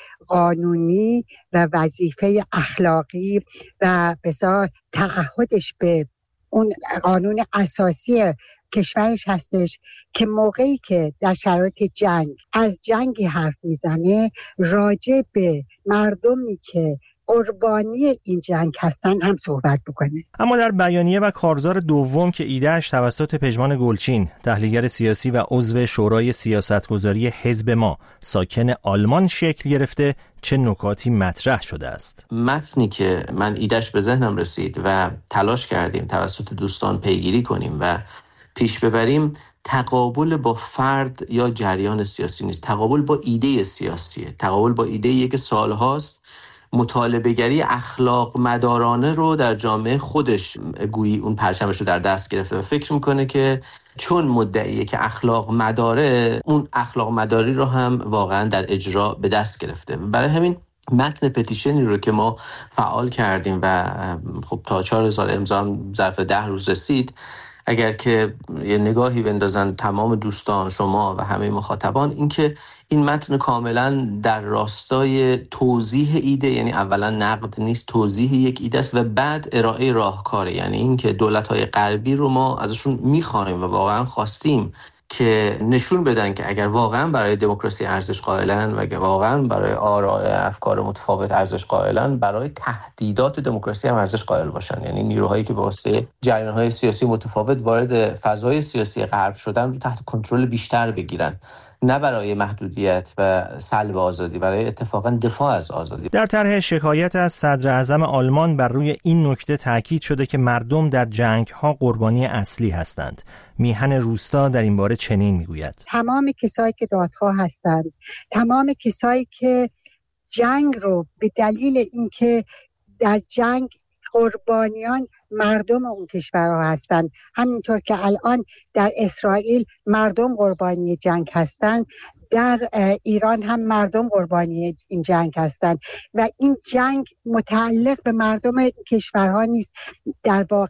قانونی و وظیفه اخلاقی و بسیار تعهدش به اون قانون اساسی کشورش هستش که موقعی که در شرایط جنگ از جنگی حرف میزنه راجع به مردمی که قربانی این جنگ هستن هم صحبت بکنه. اما در بیانیه و کارزار دوم که ایده‌اش توسط پژمان گلچین، تحلیلگر سیاسی و عضو شورای سیاستگذاری حزب ما ساکن آلمان شکل گرفته، چه نکاتی مطرح شده است؟ متنی که من ایده‌اش به ذهنم رسید و تلاش کردیم توسط دوستان پیگیری کنیم و پیش ببریم، تقابل با فرد یا جریان سیاسی نیست، تقابل با ایده سیاسیه، تقابل با ایده که سالهاست مطالبه‌گری اخلاق مدارانه رو در جامعه خودش گویی اون پرچمش رو در دست گرفته و فکر میکنه که چون مدعیه که اخلاق مداره، اون اخلاق مداری رو هم واقعا در اجرا به دست گرفته. برای همین متن پتیشنی رو که ما فعال کردیم و خب تا چهار هزار امضا هم ظرف ده روز رسید، اگر که یه نگاهی بندازن تمام دوستان، شما و همه مخاطبان، این که این متن کاملا در راستای توضیح ایده، یعنی اولا نقد نیست، توضیح یک ایده است و بعد ارائه راهکاره، یعنی این که دولت‌های غربی رو ما ازشون می‌خوایم و واقعا خواستیم که نشون بدن که اگر واقعا برای دموکراسی ارزش قائلن و اگر واقعا برای آراء افکار متفاوت ارزش قائلن، برای تهدیدات دموکراسی هم ارزش قائل باشن. یعنی نیروهایی که به واسطه جریان‌های سیاسی متفاوت وارد فضای سیاسی غرب شدن رو تحت کنترل بیشتر بگیرن، نه برای محدودیت و سلب آزادی، برای اتفاقا دفاع از آزادی. در طرح شکایت از صدر اعظم آلمان بر روی این نکته تاکید شده که مردم در جنگ‌ها قربانی اصلی هستند. میهن روستا در این باره چنین میگوید: تمام کسایی که دادخواه هستند، تمام کسایی که جنگ رو به دلیل اینکه در جنگ قربانیان مردم اون کشورها هستند، همینطور که الان در اسرائیل مردم قربانی جنگ هستند، در ایران هم مردم قربانی این جنگ هستند و این جنگ متعلق به مردم کشورها نیست، در واقع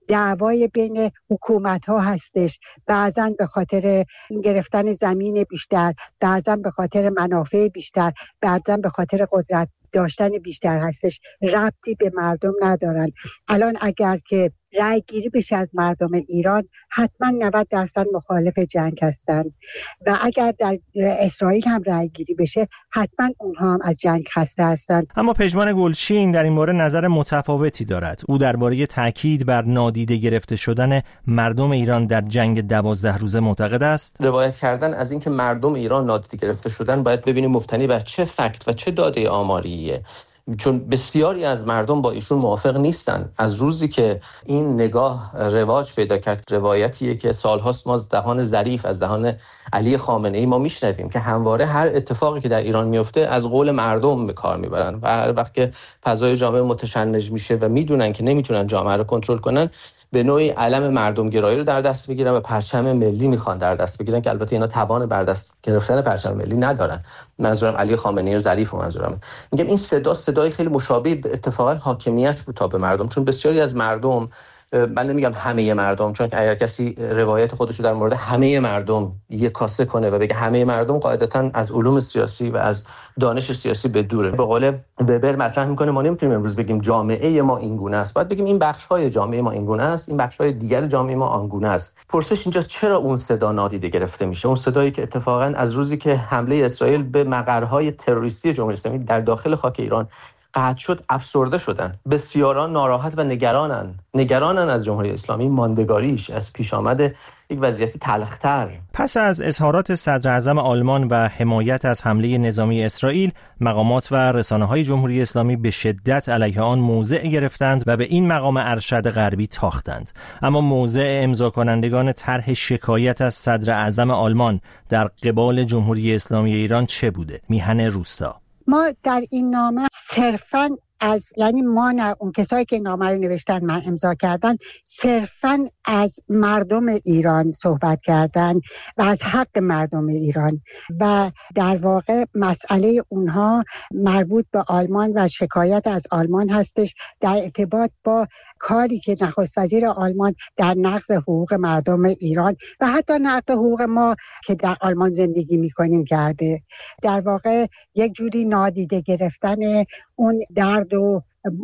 دعوای بین حکومت ها هستش، بعضا به خاطر گرفتن زمین بیشتر، بعضا به خاطر منافع بیشتر، بعضا به خاطر قدرت داشتن بیشتر هستش، ربطی به مردم ندارن. الان اگر که رأی گیری بشه از مردم ایران، حتما نود درصد مخالف جنگ هستن و اگر در اسرائیل هم رأی گیری بشه، حتما اونها هم از جنگ خسته هستن. اما پژمان گلچین در این مورد نظر متفاوتی دارد. او درباره تاکید بر نادیده گرفته شدن مردم ایران در جنگ دوازده روزه معتقد است. روایت کردن از اینکه مردم ایران نادیده گرفته شدن باید ببینیم مبتنی بر چه فکت و چه داده آماریه، چون بسیاری از مردم با ایشون موافق نیستن. از روزی که این نگاه رواج پیدا کرد، روایتیه که سالهاست ما از دهان ظریف، از دهان علی خامنه ای ما میشنویم که همواره هر اتفاقی که در ایران میفته از قول مردم به کار میبرن و هر وقت که فضای جامعه متشنج میشه و میدونن که نمیتونن جامعه رو کنترل کنن، به نوعی علم مردم گرایی رو در دست بگیرن و پرچم ملی میخوان در دست بگیرن که البته اینا توان بر دست گرفتن پرچم ملی ندارن. منظورم علی خامنه ای ظریف و منظورم میگم این صدا صدای خیلی مشابه به اتفاقا حاکمیت بود تا به مردم، چون بسیاری از مردم، من نمیگم همه مردم، چون اگر کسی روایت خودش رو در مورد همه مردم یک کاسه کنه و بگه همه مردم، قاعدتاً از علوم سیاسی و از دانش سیاسی به دوره. به قول وبر مطرح میکنه ما نمیتونیم امروز بگیم جامعه ما این گونه است، باید بگیم این بخش‌های جامعه ما این گونه است، این بخش‌های دیگر جامعه ما آن گونه است. پرسش اینجاست چرا اون صدا نادیده گرفته میشه؟ اون صدایی که اتفاقاً از روزی که حمله اسرائیل به مقرهای تروریستی جمهوری اسلامی در داخل خاک ایران قطع شد افسرده شدن. بسیاران ناراحت و نگرانن نگرانن از جمهوری اسلامی، ماندگاریش، از پیش آمده یک وضعیتی تلخ‌تر. پس از اظهارات صدر اعظم آلمان و حمایت از حمله نظامی اسرائیل، مقامات و رسانه‌های جمهوری اسلامی به شدت علیه آن موضع گرفتند و به این مقام ارشد غربی تاختند. اما موضع امضا کنندگان طرح شکایت از صدر اعظم آلمان در قبال جمهوری اسلامی ایران چه بوده؟ میهن روستا: ما در این نامه صرفاً از یعنی ما نه، اون کسایی که نامه رو نوشتن من امضا کردن، صرفاً از مردم ایران صحبت کردن و از حق مردم ایران و در واقع مسئله اونها مربوط به آلمان و شکایت از آلمان هستش در ارتباط با کاری که نخست وزیر آلمان در نقض حقوق مردم ایران و حتی نقض حقوق ما که در آلمان زندگی میکنیم کرده. در واقع یک جوری نادیده گرفتن اون درد و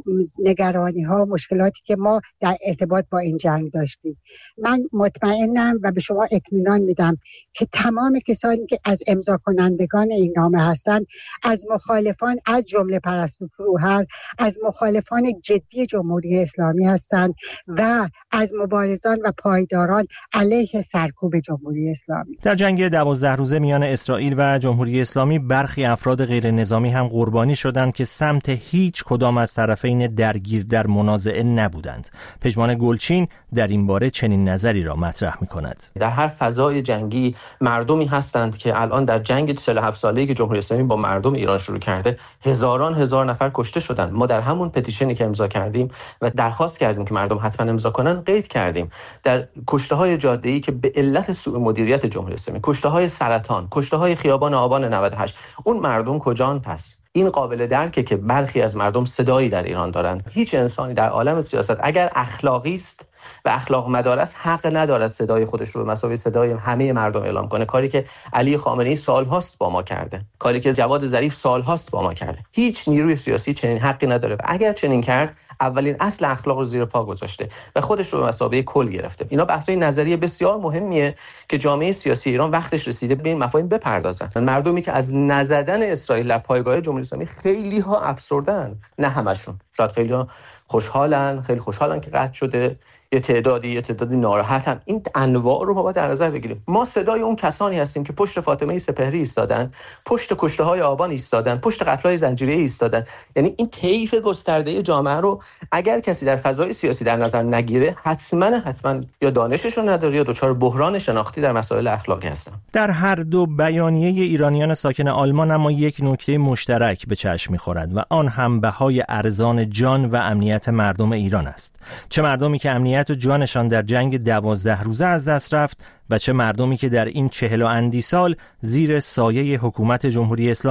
نگرانی ها و مشکلاتی که ما در ارتباط با این جنگ داشتیم. من مطمئنم و به شما اطمینان میدم که تمام کسانی که از امضا کنندگان این نامه هستند، از مخالفان از جمله پرستو فروهر، از مخالفان جدی جمهوری اسلامی هستند و از مبارزان و پایداران علیه سرکوب جمهوری اسلامی. در جنگ دوازده روزه میان اسرائیل و جمهوری اسلامی برخی افراد غیر نظامی هم قربانی شدند که سمت هیچ کدام از طرفین درگیر در منازعه نبودند. پژمان گلچین در این باره چنین نظری را مطرح می‌کند. در هر فضای جنگی مردمی هستند که الان در جنگ چهل و هفت ساله‌ای که جمهوری اسلامی با مردم ایران شروع کرده، هزاران هزار نفر کشته شدند. ما در همون پتیشنی که امضا کردیم و درخواست کردیم که مردم حتما امضا کنن، قید کردیم در کشته‌های جاده‌ای که به علت سوء مدیریت جمهوری اسلامی، کشته‌های سرطان، کشته‌های خیابان آبان نود و هشت، اون مردم کجان پس؟ این قابل درکه که برخی از مردم صدایی در ایران دارند. هیچ انسانی در عالم سیاست اگر اخلاقی است و اخلاق مدار است، حق ندارد صدای خودش رو به مسابقه صدای همه مردم اعلام کنه. کاری که علی خامنه ای سالهاست با ما کرده، کاری که جواد ظریف سالهاست با ما کرده. هیچ نیروی سیاسی چنین حقی نداره و اگر چنین کرد، اولین اصل اخلاق رو زیر پا گذاشته و خودش رو به مسابقه کل گرفته. اینا بحثای نظریه بسیار مهمیه که جامعه سیاسی ایران وقتش رسیده به این مفاهیم بپردازن. مردمی که از نزدن اسرائیل در پایگاه جمهوری اسلامی خیلی ها افسردن، نه همشون، شاید خیلی ها خوشحالن، خیلی خوشحالن که قطع شده، یه تعدادی یه تعدادی ناراحتن. این انواع رو باید در نظر بگیریم. ما صدای اون کسانی هستیم که پشت فاطمه سپهری ایستادن، پشت کشته‌های آبان ایستادن، پشت قتل‌های زنجیره‌ای ایستادن. یعنی این طیف گسترده جامعه رو اگر کسی در فضای سیاسی در نظر نگیره، حتما حتما یا دانشش رو نداره یا دچار بحران شناختی در مسائل اخلاقی هستن. در هر دو بیانیه ایرانیان ساکن آلمان اما یک نکته مشترک به چشم می‌خورد و آن هم بهای ارزان جان و امنیت مردم ایران است. چه مردمی که امنیت و جانشان در جنگ دوازده روزه از دست رفت و چه مردمی که در این چهل و اندی سال زیر سایه حکومت جمهوری اسلامی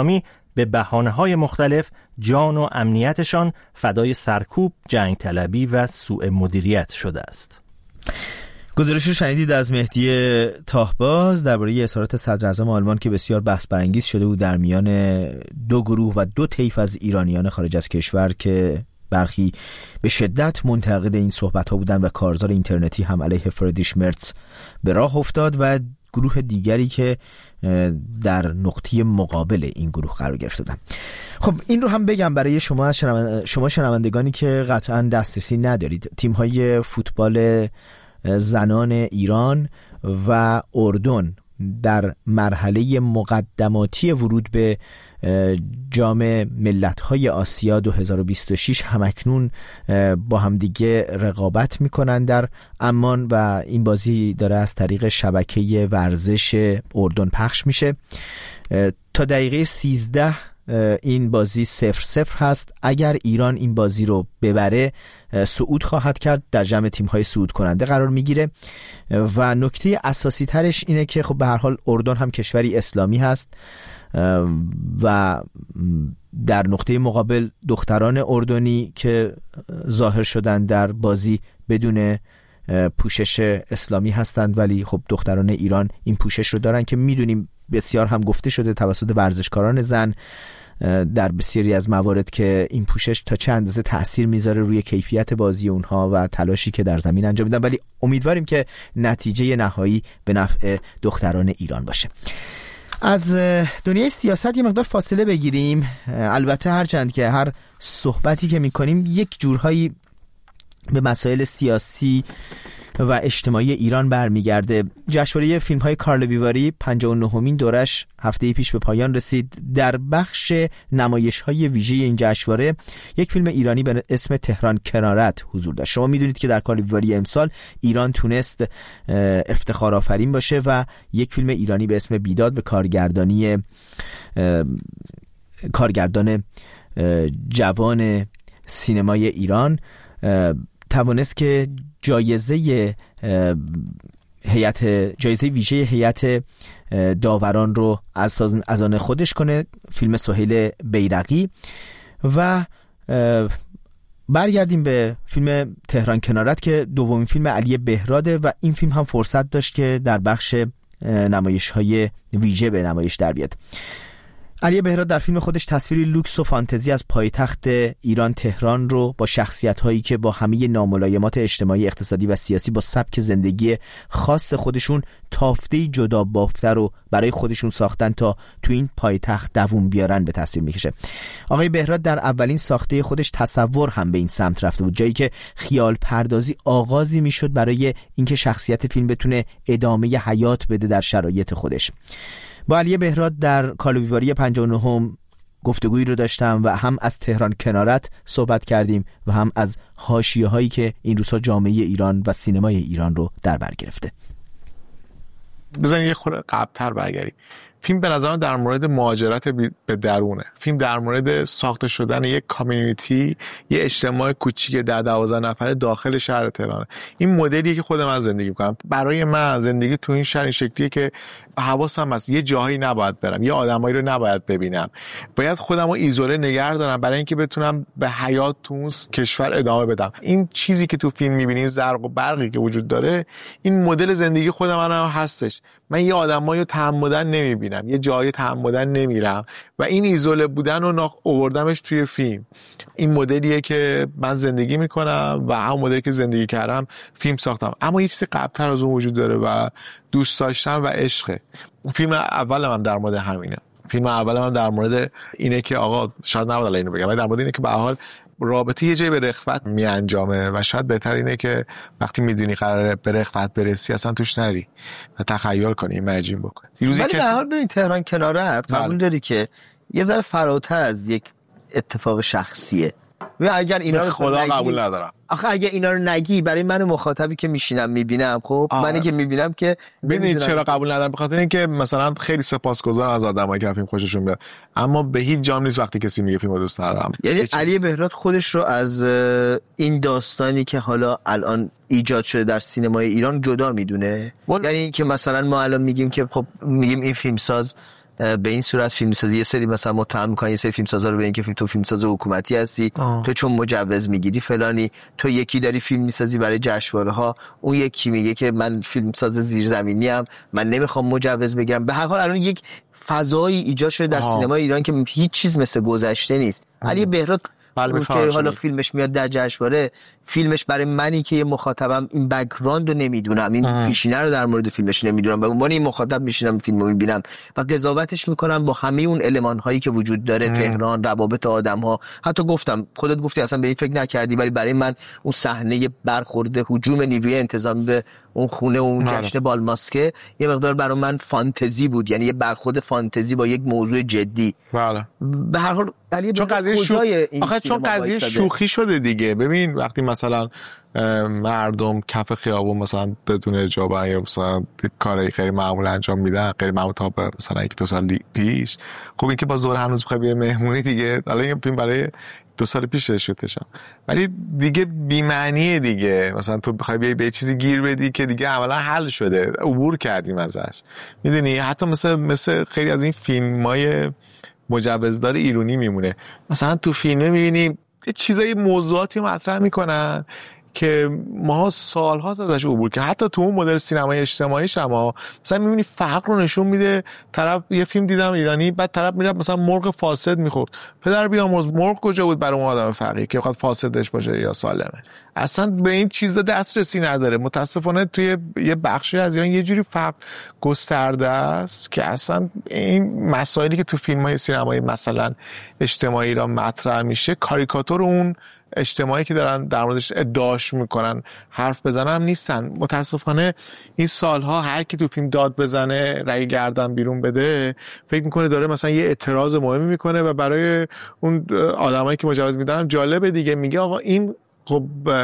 به بهانه‌های مختلف جان و امنیتشان فدای سرکوب، جنگ طلبی و سوء مدیریت شده است. گزارش رو شنیدید از مهدی تاهباز درباره اظهارات صدر اعظم آلمان که بسیار بحث برانگیز شده بود در میان دو گروه و دو طیف از ایرانیان خارج از کشور که برخی به شدت منتقد این صحبت‌ها بودند و کارزار اینترنتی هم علیه فردریش مرتز به راه افتاد و گروه دیگری که در نقطه مقابل این گروه قرار گرفتند. خب این رو هم بگم برای شما شما شنوندگانی که قطعاً دسترسی ندارید، تیم‌های فوتبال زنان ایران و اردن در مرحله مقدماتی ورود به جام ملت‌های آسیا دو هزار و بیست و شش همکنون با همدیگه رقابت میکنن در عمان و این بازی داره از طریق شبکه ورزش اردن پخش میشه. تا دقیقه سیزده این بازی صفر صفر هست. اگر ایران این بازی رو ببره صعود خواهد کرد، در جمع تیم‌های صعود کننده قرار میگیره و نکته اساسی ترش اینه که خب به هر حال اردن هم کشوری اسلامی هست و در نقطه مقابل دختران اردنی که ظاهر شدن در بازی بدون پوشش اسلامی هستند، ولی خب دختران ایران این پوشش رو دارن که میدونیم بسیار هم گفته شده توسط ورزشکاران زن در بسیاری از موارد که این پوشش تا چه اندازه تأثیر میذاره روی کیفیت بازی اونها و تلاشی که در زمین انجام میدن، ولی امیدواریم که نتیجه نهایی به نفع دختران ایران باشه. از دنیای سیاست یه مقدار فاصله بگیریم. البته هرچند که هر صحبتی که میکنیم یک جورهایی به مسائل سیاسی و اجتماعی ایران برمیگرده. جشنواره فیلم‌های کارل ویواری پنجاه و نهمین دورش هفته پیش به پایان رسید. در بخش نمایش‌های ویژه این جشنواره یک فیلم ایرانی به اسم تهران کنارت حضور داشت. شما میدونید که در کارل ویواری امسال ایران تونست افتخار آفرین باشه و یک فیلم ایرانی به اسم بیداد به کارگردانی کارگردان جوان سینمای ایران توانست که جایزه هیئت جایزه ویژه هیئت داوران رو از از آن خودش کنه، فیلم سهیل بیرقی. و برگردیم به فیلم تهران کنارت که دومین فیلم علی بهراده و این فیلم هم فرصت داشت که در بخش نمایش‌های ویژه به نمایش در بیاد. علی بهراد در فیلم خودش تصویری لوکس و فانتزی از پایتخت ایران تهران رو با شخصیت‌هایی که با همه ناملایمات اجتماعی، اقتصادی و سیاسی با سبک زندگی خاص خودشون تافته‌ای جدا بافته رو برای خودشون ساختن تا تو این پایتخت دووم بیارن به تصویر میکشه. آقای بهراد در اولین ساخته خودش تصور هم به این سمت رفته بود، جایی که خیال پردازی آغازی میشد برای اینکه شخصیت فیلم بتونه ادامه حیات بده در شرایط خودش. با علی بهراد در کارل ویواری پنجاه و نهم گفتگویی رو داشتم و هم از تهران کنارت صحبت کردیم و هم از حاشیه‌هایی که این روزها جامعه ایران و سینمای ایران رو در بر گرفته. بزنید یه خورده قبل‌تر برگردیم. فیلم به نظرم در مورد مهاجرت به درونه. فیلم در مورد ساخته شدن یک کامیونیتی، یه اجتماع کوچیک ده دوازده نفره داخل شهر تهرانه. این مدلیه که خود من زندگی می‌کنم. برای من زندگی تو این شهر این شکلیه که حواسم هست یه جایی نباید برم، یه آدمایی رو نباید ببینم. باید خودم رو ایزوله نگه دارم برای اینکه بتونم به حیات تو اون کشور ادامه بدم. این چیزی که تو فیلم می‌بینین، زرق و برقی که وجود داره، این مدل زندگی خود من هم هستش. من یه آدمایی رو تعمدن نمی‌بینم، یه جایی تعمدن نمیرم و این ایزوله بودن رو آوردمش توی فیلم. این مدلیه که من زندگی میکنم و هم مدلی که زندگی کردم فیلم ساختم. اما یه چیز قبل‌تر از اون وجود داره و دوست داشتن و عشقه. فیلم اولم هم در مورد همینه. فیلم اولم هم در مورد اینه که آقا شاید نباید اینو بگم، ولی در مورد اینه که به هر حال رابطه یه جایی به رغبت می انجامه و شاید بهتر اینه که وقتی میدونی قراره به رغبت برسی اصلا توش نری و تخیل کنی، ایمیجین بکنی. ولی کسی... به هر حال ببین تهران کنارت قبول داری که یه ذره فراتر از یک اتفاق شخصیه. و اگر اینا رو خدا نگی... قبول ندارم. آخه اگه اینا رو نگی برای من مخاطبی که میشینم میبینم، خب منی که میبینم که ببینید چرا قبول ندارم، به خاطر اینکه مثلا خیلی سپاسگزارم از آدمایی که فیلم خوششون میاد، اما به هیچ جام نیست وقتی کسی میگه فیلمو دوست ندارم. یعنی علی بهراد خودش رو از این داستانی که حالا الان ایجاد شده در سینمای ایران جدا میدونه. یعنی که مثلا ما الان میگیم که خب میگیم این فیلمساز به این صورت فیلمسازی یه سری مثلا متهم می‌کنن یه سری فیلمسازا رو به اینکه فیلم تو فیلمساز حکومتی هستی آه. تو چون مجوز میگیری فلانی، تو یکی داری فیلم میسازی برای جشنواره‌ها، اون یکی میگه که من فیلمساز زیرزمینی ام، من نمیخوام مجوز بگیرم. به هر حال الان یک فضایی ایجاد شده در سینما ایران که هیچ چیز مثل گذشته نیست. علی بهراد که حالا فیلمش میاد در جشنواره، فیلمش برای منی که یه مخاطبم این بک‌گراند رو نمیدونم، این پیشینه رو در مورد فیلمش نمیدونم، به عنوان این مخاطب میشینم فیلمو میبینم و قضاوتش میکنم با همه اون المان هایی که وجود داره، ام. تهران، روابط آدم ها. حتی گفتم خودت گفتی اصلا به این فکر نکردی، ولی برای من اون صحنه برخورد هجوم نیروی انتظامی به اون خونه اون جشن بالماسکه یه مقدار برای من فانتزی بود، یعنی یه برخورد فانتزی با یک موضوع جدی. بله. به هر حال چون قضیه شو... آخه چون قضیه شوخی شده دیگه. ببین وقتی مثلا مردم کف خیابون مثلا بدون اجابه یا مثلا کاری خیلی معمول انجام میدن، غیر معمول تا مثلا یک دو سال پیش، خب این که با زور هنوز بخوای بیای مهمونی دیگه، حالا این فیلم برای دو سال پیش شوتشم، ولی دیگه بی معنیه دیگه. مثلا تو بخوای بیای به چیزی گیر بدی که دیگه عملا حل شده، عبور کردیم ازش، میدونی. حتی مثل مثل خیلی از این فیلم‌های مجوزدار ایرانی میمونه، مثلا تو فیلمه میبینی چیزای موضوعاتی مطرح میکنن که ما سال‌ها ازش عبور کردیم. حتی تو اون مدل سینمای اجتماعیش هم مثلا می‌بینی فقر رو نشون میده. طرف یه فیلم دیدم ایرانی، بعد طرف میره مثلا مرغ فاسد میخورد، پدر بیامرز مرغ کجا بود برای اون آدم فقیر که بخواد فاسدش باشه یا سالمه؟ اصلا به این چیزا دسترسی نداره. متاسفانه توی یه بخشی از ایران یه جوری فقر گسترده است که اصلا این مسائلی که تو فیلم‌های سینمایی مثلا اجتماعی ایران مطرح میشه، کاریکاتور اون اجتماعی که دارن در موردش ادعاش میکنن حرف بزنن هم نیستن. متاسفانه این سالها هر کی تو فیلم داد بزنه، رأی گردن بیرون بده، فکر میکنه داره مثلا یه اعتراض مهمی میکنه و برای اون آدمایی که مجوز میدن جالبه دیگه. میگه آقا این خب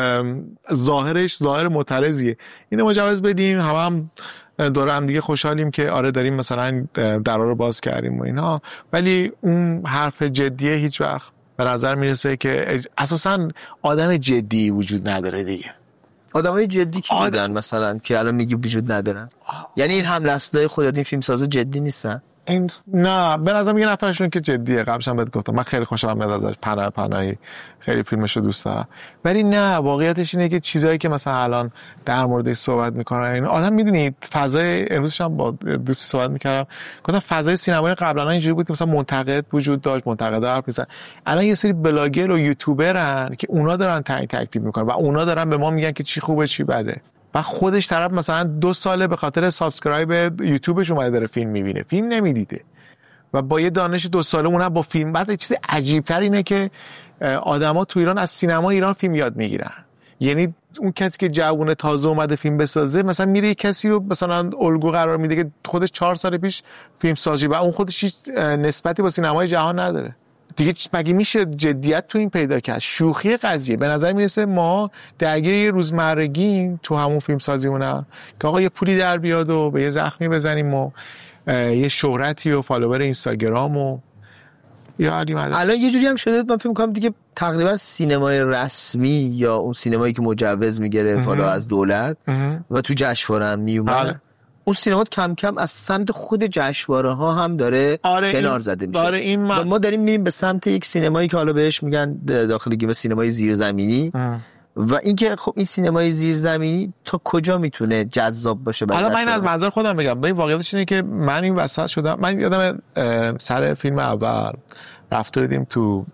ظاهرش ظاهر معترضیه، اینو مجوز بدیم، هم هم دوره هم دیگه خوشحالیم که آره داریم مثلا درا رو باز کردیم و اینا، ولی اون حرف جدیه هیچ وقت به نظر میرسه که اساساً آدم جدی وجود نداره دیگه. آدمای جدی که آدم... بودن مثلا که الان میگی وجود ندارن؟ یعنی این هم لسلای خودت این فیلمسازا جدی نیستن؟ این نه، به نظر میگه نفرشون که جدیه. قبلش هم بهت گفتم من خیلی خوشم میاد ازش، پناه پناهی خیلی فیلمشو دوست دارم، ولی نه، واقعیتش اینه که چیزایی که مثلا الان در موردش صحبت میکنن این آدم، میدونید فضای امروزش هم با دوستی صحبت میکردم، گفتم فضای سینمایی قبلا اینجوری بود که مثلا منتقد وجود داشت، منتقدا حرف میزنن. الان یه سری بلاگر و یوتیوبرن که اونا دارن تعیین تکلیف میکنن و اونا دارن به ما میگن که چی خوبه چی بده. و خودش طرف مثلا دو ساله به خاطر سابسکرایب یوتیوبش اومده داره فیلم میبینه، فیلم نمیدیده و با یه دانش دو ساله اونم با فیلم. بعد چیز عجیب تر اینه که آدما تو ایران از سینما ایران فیلم یاد میگیرن. یعنی اون کسی که جوون تازه اومده فیلم بسازه مثلا میره یه کسی رو مثلا الگو قرار میده که خودش چهار سال پیش فیلم سازی و اون خودش هیچ نسبتی با سینمای جهان نداره دیگه. مگه میشه جدیت تو این پیدا کرد؟ شوخی قضیه. به نظر میرسه ما درگیر یه روزمرگیم تو همون فیلم سازیمونه که آقا یه پولی در بیاد و به یه زخمی بزنیم و یه شهرتی و فالوور اینستاگرام و یا علی مدد. الان یه جوری هم شده من فکر می‌کنم دیگه تقریبا سینمای رسمی یا اون سینمایی که مجوز میگیره حالا از دولت و تو جشنواره هم میومد، اون سینما کم کم از سمت خود جشنواره ها هم داره آره کنار زده میشه. آره این من... ما داریم میریم به سمت یک سینمایی که حالا بهش میگن داخل گیم سینمای زیرزمینی و اینکه خب این سینمای زیرزمینی تا کجا میتونه جذاب باشه. حالا من از منظر خودم بگم، ببین واقعیتش اینه که من این وسط شدم. من یادم سر فیلم اول رفته بودیم تو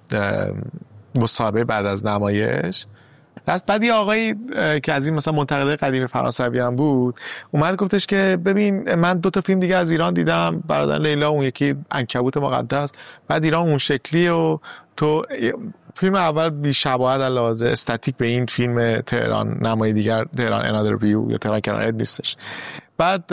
مصاحبه بعد از نمایش، بعد یه آقایی که از این مثلا منتقدای قدیم فرانسوی هم بود اومد گفتش که ببین من دو تا فیلم دیگه از ایران دیدم، برادر لیلا، اون یکی عنکبوت مقدس، بعد ایران اون شکلی و تو فیلم اول بی شباهت علاوه استاتیک به این فیلم تهران نمای دیگر تهران انادر ویو یا تهران کنارت نیستش. بعد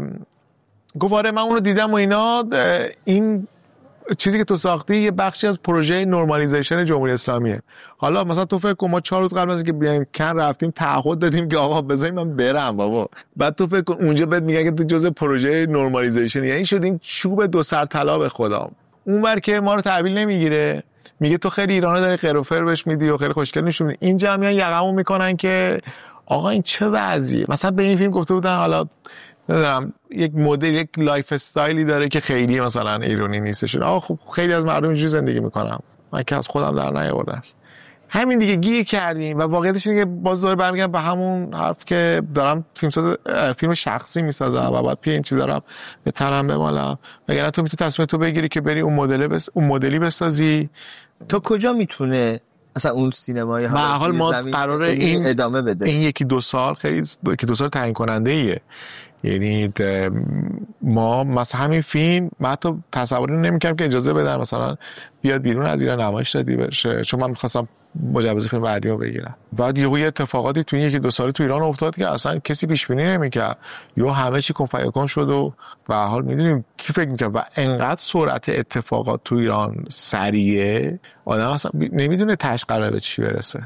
گفت آره من اون رو دیدم و اینا، این چیزی که تو ساختی یه بخشی از پروژه نورمالیزیشن جمهوری اسلامیه. حالا مثلا تو فکر کن ما چهار روز قبل از اینکه بیایم کن رفتیم تعهد دادیم که آقا بذاریم من برم بابا، بعد تو فکر کن اونجا بهت میگن که تو جزء پروژه نورمالیزیشن، یعنی شدیم چوب دو سر طلا به خدا. اونور که ما رو تحویل نمیگیره، میگه تو خیلی ایرانو داری قروفر بهش میدی و خیلی خوشگل نشون میدی. اینجا میان یقمو میکنن که آقا این چه وضعیه. مثلا به این فیلم گفته بودن حالا نمیدونم یک مدل، یک لایف استایلی داره که خیلی مثلا ایرانی نیستش. آه خب خیلی از مردم اینجوری زندگی میکنم، من که از خودم در نیاوردم. همین دیگه گیر کردیم و واقعیتش اینه که باز داره برمیگردم به همون حرف که دارم فیلم ساز فیلم شخصی میسازم و بعد پی این چیزا رو به تنم بمالم، وگرنه تو میتونی تصمیم تو بگیری که بری اون مدل بس... اون مدلی بسازی. تا کجا میتونه اصلا اون سینمای به حال ما قراره این ادامه بده؟ این یکی دو سال خیلی یکی دو سال تعیین کننده ایه. یعنی ما مثلا همین فیلم من حتی تصور نمی‌کردم که اجازه بدن مثلا بیاد بیرون از ایران نمایش دادی بشه، چون من می‌خواستم مجوز فیلم بعدی رو بگیرم. بعد یهو یه اتفاقاتی تو این یکی دو سال تو ایران افتاد که اصلا کسی پیش بینی نمی‌کرد. یهو همه چی کن فیکن شد و به هر حال می‌دونیم کی فکر می‌کرد و انقدر سرعت اتفاقات تو ایران سریعه آدم اصلا نمی‌دونه تاش قراره به چی برسه.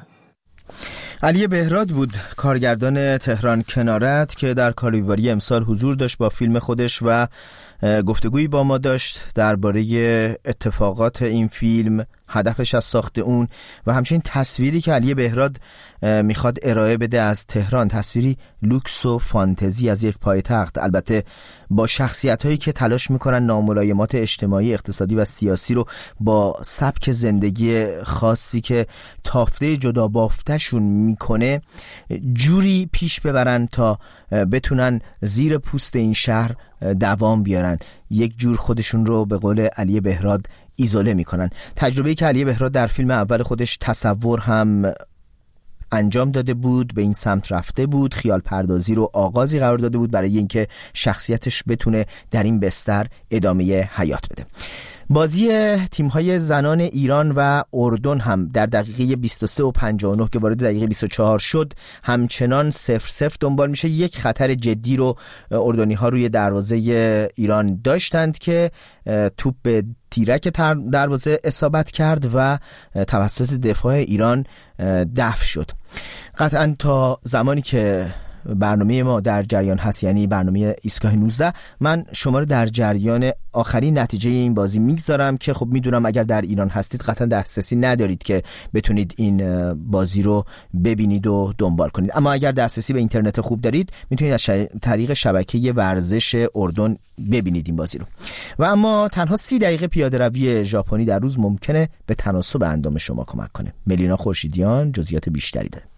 علی بهراد بود کارگردان تهران کنارت که در کالیواری امسال حضور داشت با فیلم خودش و گفتگویی با ما داشت درباره اتفاقات این فیلم، هدفش از ساخت اون و همچنین تصویری که علی بهراد میخواد ارائه بده از تهران، تصویری لوکس و فانتزی از یک پایتخت، البته با شخصیت هایی که تلاش میکنن ناملایمات اجتماعی، اقتصادی و سیاسی رو با سبک زندگی خاصی که تافته جدا بافتشون میکنه جوری پیش ببرن تا بتونن زیر پوست این شهر دوام بیارن، یک جور خودشون رو به قول علی بهراد ایزوله میکنن. تجربه‌ای که علی بهراد در فیلم اول خودش تصور هم انجام داده بود، به این سمت رفته بود، خیال پردازی رو آغازی قرار داده بود برای اینکه شخصیتش بتونه در این بستر ادامه حیات بده. بازی تیم‌های زنان ایران و اردن هم در دقیقه بیست و سه و پنجاه و نه که وارد دقیقه بیست و چهار شد همچنان صفر صفر دنبال میشه. یک خطر جدی رو اردنی‌ها روی دروازه ایران داشتند که توپ به تیرک دروازه اصابت کرد و توسط دفاع ایران دفع شد. قطعاً تا زمانی که برنامه ما در جریان هست، یعنی برنامه ایستگاه نوزده، من شما رو در جریان آخرین نتیجه این بازی میگذارم که خب میدونم اگر در ایران هستید قطعا دسترسی ندارید که بتونید این بازی رو ببینید و دنبال کنید، اما اگر دسترسی به اینترنت خوب دارید میتونید از طریق شبکه ورزش اردن ببینید این بازی رو. و اما تنها سی دقیقه پیاده روی ژاپنی در روز ممکنه به تناسب اندام شما کمک کنه. ملینا خورشیدیان جزئیات بیشتری داره.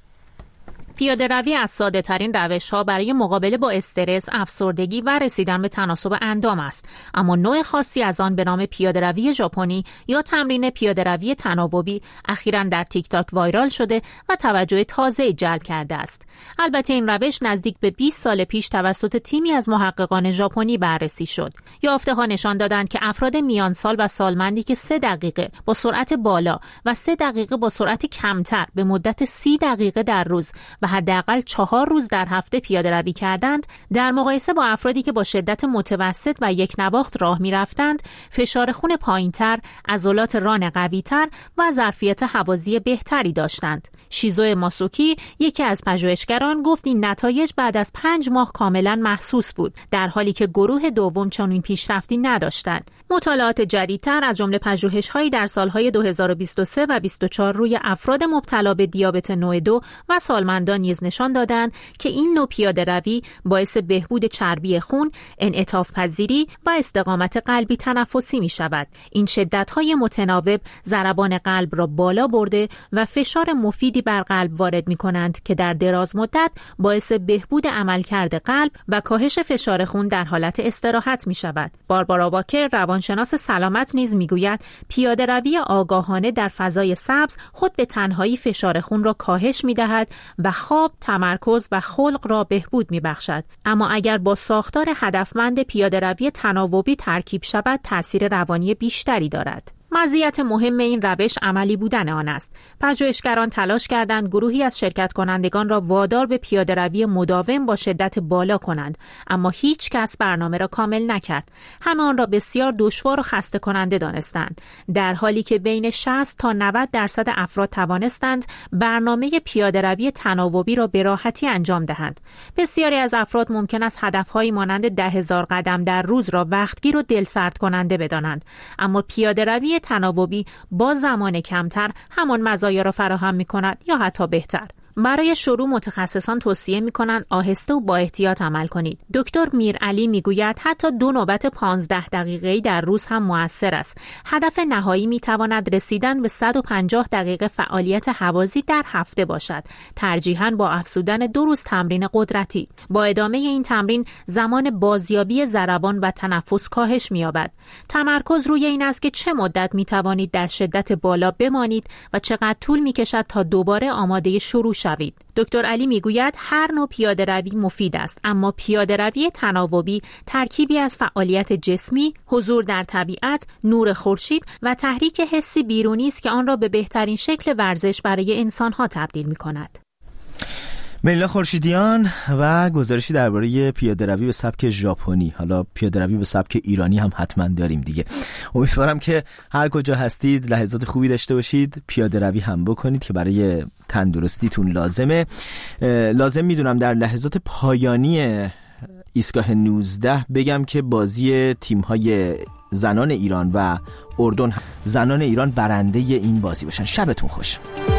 پیاده روی از ساده ترین روش ها برای مقابله با استرس، افسردگی و رسیدن به تناسب اندام است، اما نوع خاصی از آن به نام پیاده روی ژاپنی یا تمرین پیاده روی تناوبی اخیراً در تیک تاک وایرال شده و توجه تازه‌ای جلب کرده است. البته این روش نزدیک به بیست سال پیش توسط تیمی از محققان ژاپنی بررسی شد. یافته‌ها نشان دادند که افراد میان سال و سالمندی که سه دقیقه با سرعت بالا و سه دقیقه با سرعت کمتر به مدت سی دقیقه در روز و حداقل چهار روز در هفته پیاده روی کردند، در مقایسه با افرادی که با شدت متوسط و یک نواخت راه می رفتند، فشار خون پایینتر، عضلات ران قویتر و ظرفیت هوازی بهتری داشتند. شیزو ماسوکی، یکی از پژوهشگران، گفت این نتایج بعد از پنج ماه کاملا محسوس بود، در حالی که گروه دوم چنین پیشرفتی نداشتند. مطالعات جدیدتر از جمله پژوهش‌هایی در سالهای دو هزار و بیست و سه و بیست و چهار روی افراد مبتلا به دیابت نوع دو و سالمندان نیز نشان دادند که این نوع پیاده روی باعث بهبود چربی خون، انعطاف پذیری و استقامت قلبی تنفسی می شود. این شدت‌های متناوب ضربان قلب را بالا برده و فشار مفیدی بر قلب وارد می کنند که در دراز مدت باعث بهبود عملکرد قلب و کاهش فشار خون در حالت استراحت می شود. باربارا واکر، روانشناس سلامت، نیز می گوید پیاده روی آگاهانه در فضای سبز خود به تنهایی فشار خون را کاهش می دهد و خواب، تمرکز و خلق را بهبود می بخشد. اما اگر با ساختار هدفمند پیاده روی تناوبی ترکیب شود، تأثیر روانی بیشتری دارد. مزیت مهم این روش عملی بودن آن است. پژوهشگران تلاش کردند گروهی از شرکت کنندگان را وادار به پیاده روی مداوم با شدت بالا کنند، اما هیچ کس برنامه را کامل نکرد. همه آن را بسیار دشوار و خسته کننده دانستند، در حالی که بین شصت تا نود درصد افراد توانستند برنامه پیاده روی تناوبی را به راحتی انجام دهند. بسیاری از افراد ممکن است هدفهایی مانند ده هزار قدم در روز را وقتگیر و دلسرد کننده بدانند، اما پیاده روی تناوبی با زمان کمتر همان مزایا را فراهم می کند یا حتی بهتر. برای شروع متخصصان توصیه می‌کنند آهسته و با احتیاط عمل کنید. دکتر میرعلی میگوید حتی دو نوبت پانزده دقیقه‌ای در روز هم مؤثر است. هدف نهایی می‌تواند رسیدن به صد و پنجاه دقیقه فعالیت هوازی در هفته باشد، ترجیحاً با افزودن دو روز تمرین قدرتی. با ادامه این تمرین زمان بازیابی ضربان و تنفس کاهش می‌یابد. تمرکز روی این است که چه مدت می‌توانید در شدت بالا بمانید و چقدر طول می‌کشد تا دوباره آماده شروع شوید. دکتر علی میگوید هر نوع پیاده روی مفید است، اما پیاده روی تناوبی ترکیبی از فعالیت جسمی، حضور در طبیعت، نور خورشید و تحریک حسی بیرونی است که آن را به بهترین شکل ورزش برای انسان‌ها تبدیل می‌کند. ملینا خورشیدیان و گزارشی درباره پیاده‌روی به سبک ژاپنی. حالا پیاده‌روی به سبک ایرانی هم حتما داریم دیگه. امیدوارم که هر کجا هستید لحظات خوبی داشته باشید، پیاده‌روی هم بکنید که برای تندرستیتون لازمه. لازم میدونم در لحظات پایانی ایستگاه نوزده بگم که بازی تیم‌های زنان ایران و اردن، زنان ایران برنده این بازی باشن. شبتون خوش.